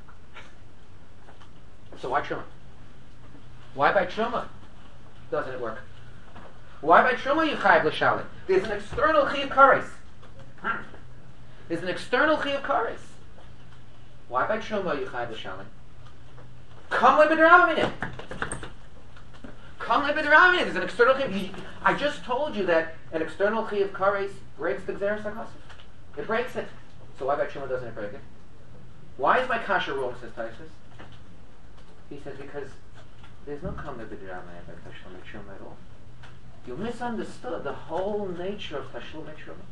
So why Truma? Why by Truma doesn't it work? Why by Truma you Chayav L'Shalim? There's an external Chayav Kares. There's an external Chayav Kares. Why by Truma you Chayav L'Shalim? Come le b'derabamine. Come le b'derabamine. There's an external Chayav. I just told you that an external Chayav Kares breaks the Xeris HaKosov. It breaks it. So why by Truma doesn't it break it? Why is my kasha wrong, says Taisus? He says because there's no Kam le b'derabamine by Tashlum Truma at all. You misunderstood the whole nature of Tashlum Truma.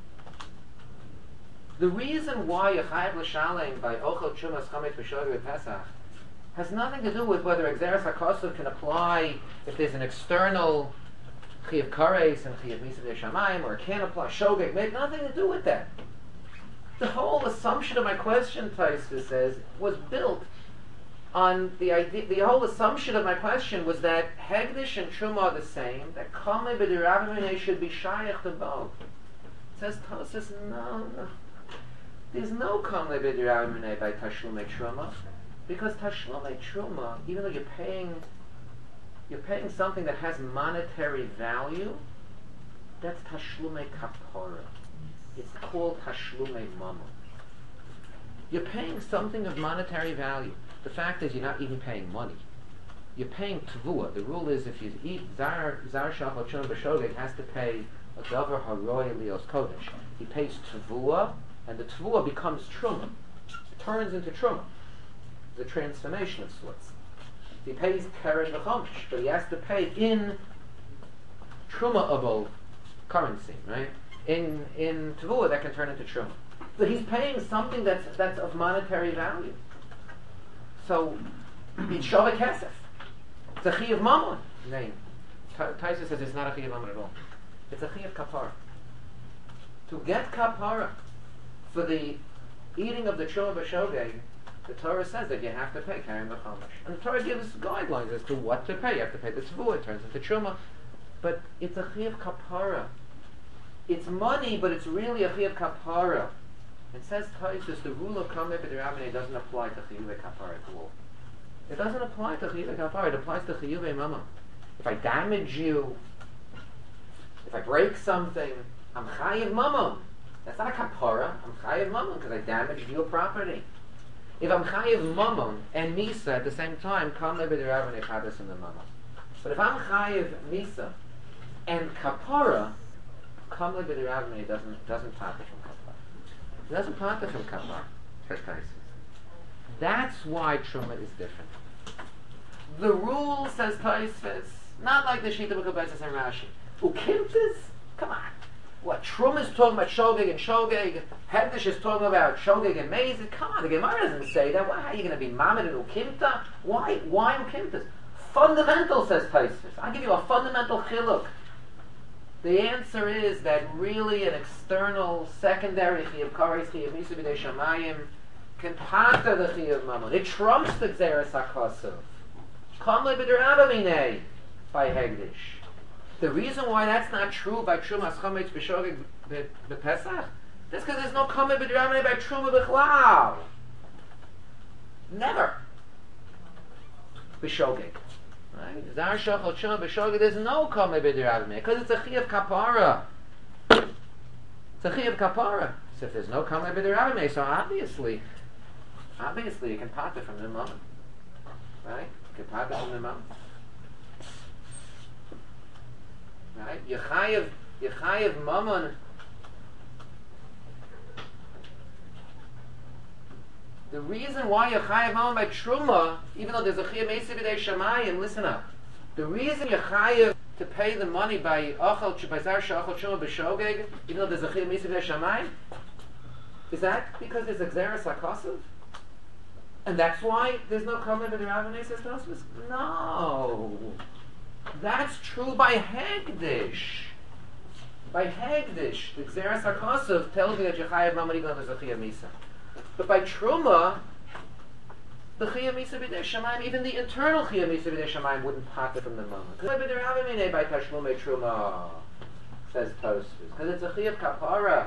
The reason why you Chayav L'Shalim by Ochel Trumas Chametz B'Shogeg B'Pesach has nothing to do with whether Xeris HaKosov can apply if there's an external Chayav Kares and Chayav Misa V'Shamayim, or it can't apply Shogeg. It had nothing to do with that. The whole assumption of my question, Taisus says, was built on the idea. The whole assumption of my question was that Hegdish and Truma are the same. That Kamei B'Derabamine should be Shayach to both. Says Taisus, no. There's no Kamei B'Derabamine by Tashlumei Truma. Because Tashlumei Truma, even though you're paying something that has monetary value, that's Tashlumei Kapora. It's called Tashlumei Mammon. You're paying something of monetary value. The fact is, you're not even paying money. You're paying Tvua. The rule is, if you eat Zar Shachal Truma B'Shogeg, has to pay a Davar Haroy Lios Kodesh. He pays Tvua, and the Tvua becomes Truma. It turns into Truma. The transformation of sorts. He pays Keren V'Chomish, but he has to pay in Truma-able currency, right? In Tvua that can turn into Truma. So he's paying something that's of monetary value. So it's Shavah Kesef. It's a Chi of Mammon. Taisa says it's not a Chi of Mammon at all. It's a Chi of Kapara. To get Kapara for the eating of the Truma B'Shogeg, the Torah says that you have to pay Keren V'Chomish. And the Torah gives guidelines as to what to pay. You have to pay the Tvua, it turns into Truma. But it's a Chi of Kapara. It's money, but it's really a Chi of Kapara. It says Taisus, the rule of Kamei B'Derabamine doesn't apply to Chiyuvei Kapara at all. It doesn't apply to Chiyuvei Kapara, it applies to Chiyuvei Mammon. If I damage you, if I break something, I'm Chayiv Mammon. That's not a Kapara, I'm Chayiv Mammon because I damaged your property. If I'm Chayiv Mammon and Misa at the same time, Kamei B'Derabamine Chadas in the Mammon. But if I'm Chayiv Misa and Kapara, Kamei B'Derabamine doesn't pass it from Kapara. It doesn't part from Kapara, says Taisus. That's why Truma is different. The rule, says Taisus, not like the Shita B'Chabesis and Rashi. Ukimtis? Come on. What, Truma is talking about Shogeg and Shogeg, Hegdish is talking about Shogeg and Mezid? Come on, the Gemara doesn't say that. Why are you going to be Mamad and Ukimta? Why Ukimtas? Fundamental, says Taisus. I'll give you a fundamental chiluk. The answer is that really an external, secondary Chiyuv Kares, Chiyuv Misa B'dei Shamayim can pater the Chiyuv Mammon. It trumps the Xeris HaKosov. Kam le b'derabamine by Hegdish. The reason why that's not true by Trumas Chametz B'Shogeg B'Pesach is because there's no Kam le b'derabamine by Truma B'Chlal. Never. B'Shogeg. Right? Zar Shachal Truma B'Shogeg, there's no Kamei B'Derabamine because it's a Chi of Kapara. It's a Chi of Kapara. So if there's no Kamei B'Derabamine, so obviously you can part it from the Mammon. Right? You can part it from the Mammon. Right? Yechayev Mammon. The reason why you're Chayav Mammon by Truma, even though there's a Chiyuv Mesa B'dei Shamayim, listen up. The reason you're Chayav to pay the money by Zar Shachal Truma B'Shogeg, even though there's a Chiyuv Mesa B'dei Shamayim, is that because there's a Xeris HaKosov? And that's why there's no Kama B'Deravane, says Tosfos? No. That's true by Hegdish. By Hegdish, the Gzeras HaKosov tells me that Yechayev Mamarigon is a Chiyah Misa. But by Truma, the Chiyah Misa B'dei Shamayim, even the internal Chiyah Misa B'dei Shamayim wouldn't pop it from the Mama. Because by Tashlumei Truma, says Tosfos. Because it's a Chiyah Kapara.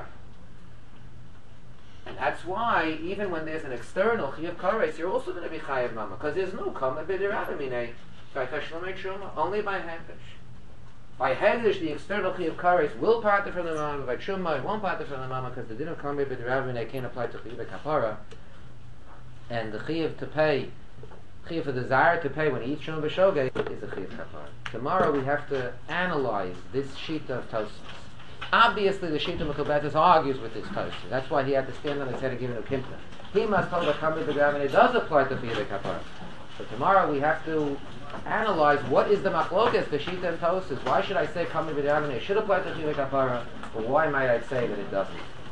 And that's why, even when there's an external Chiyah Kares, you're also going to be Chayev Mama. Because there's no Kama B'Deravamine by Tashlumei Truma, only by Hegdish. By Hegdish, the external Chiyah Kares will part it from the Mama. By Truma, it won't part it from the Mama, because the din of Kama B'Deravamine can't apply to Chiyah Kapara. And the Chiyah to pay, Chiyah for the desire to pay when he eats Truma B'Shogeg is a Chiyah Kapara. Tomorrow we have to analyze this sheet of Tosfos. Obviously, the Shita Mekubetis argues with this Tosfos. That's why he had to stand on his head and give it a Kimta. He must hold that Kama B'Deravamine does apply to Chiyah Kapara. So tomorrow we have to analyze what is the Machlokas, the Shita and Tosfos. Why should I say Kama B'Deravamine should apply to Chiyah Kapara, or why might I say that it doesn't?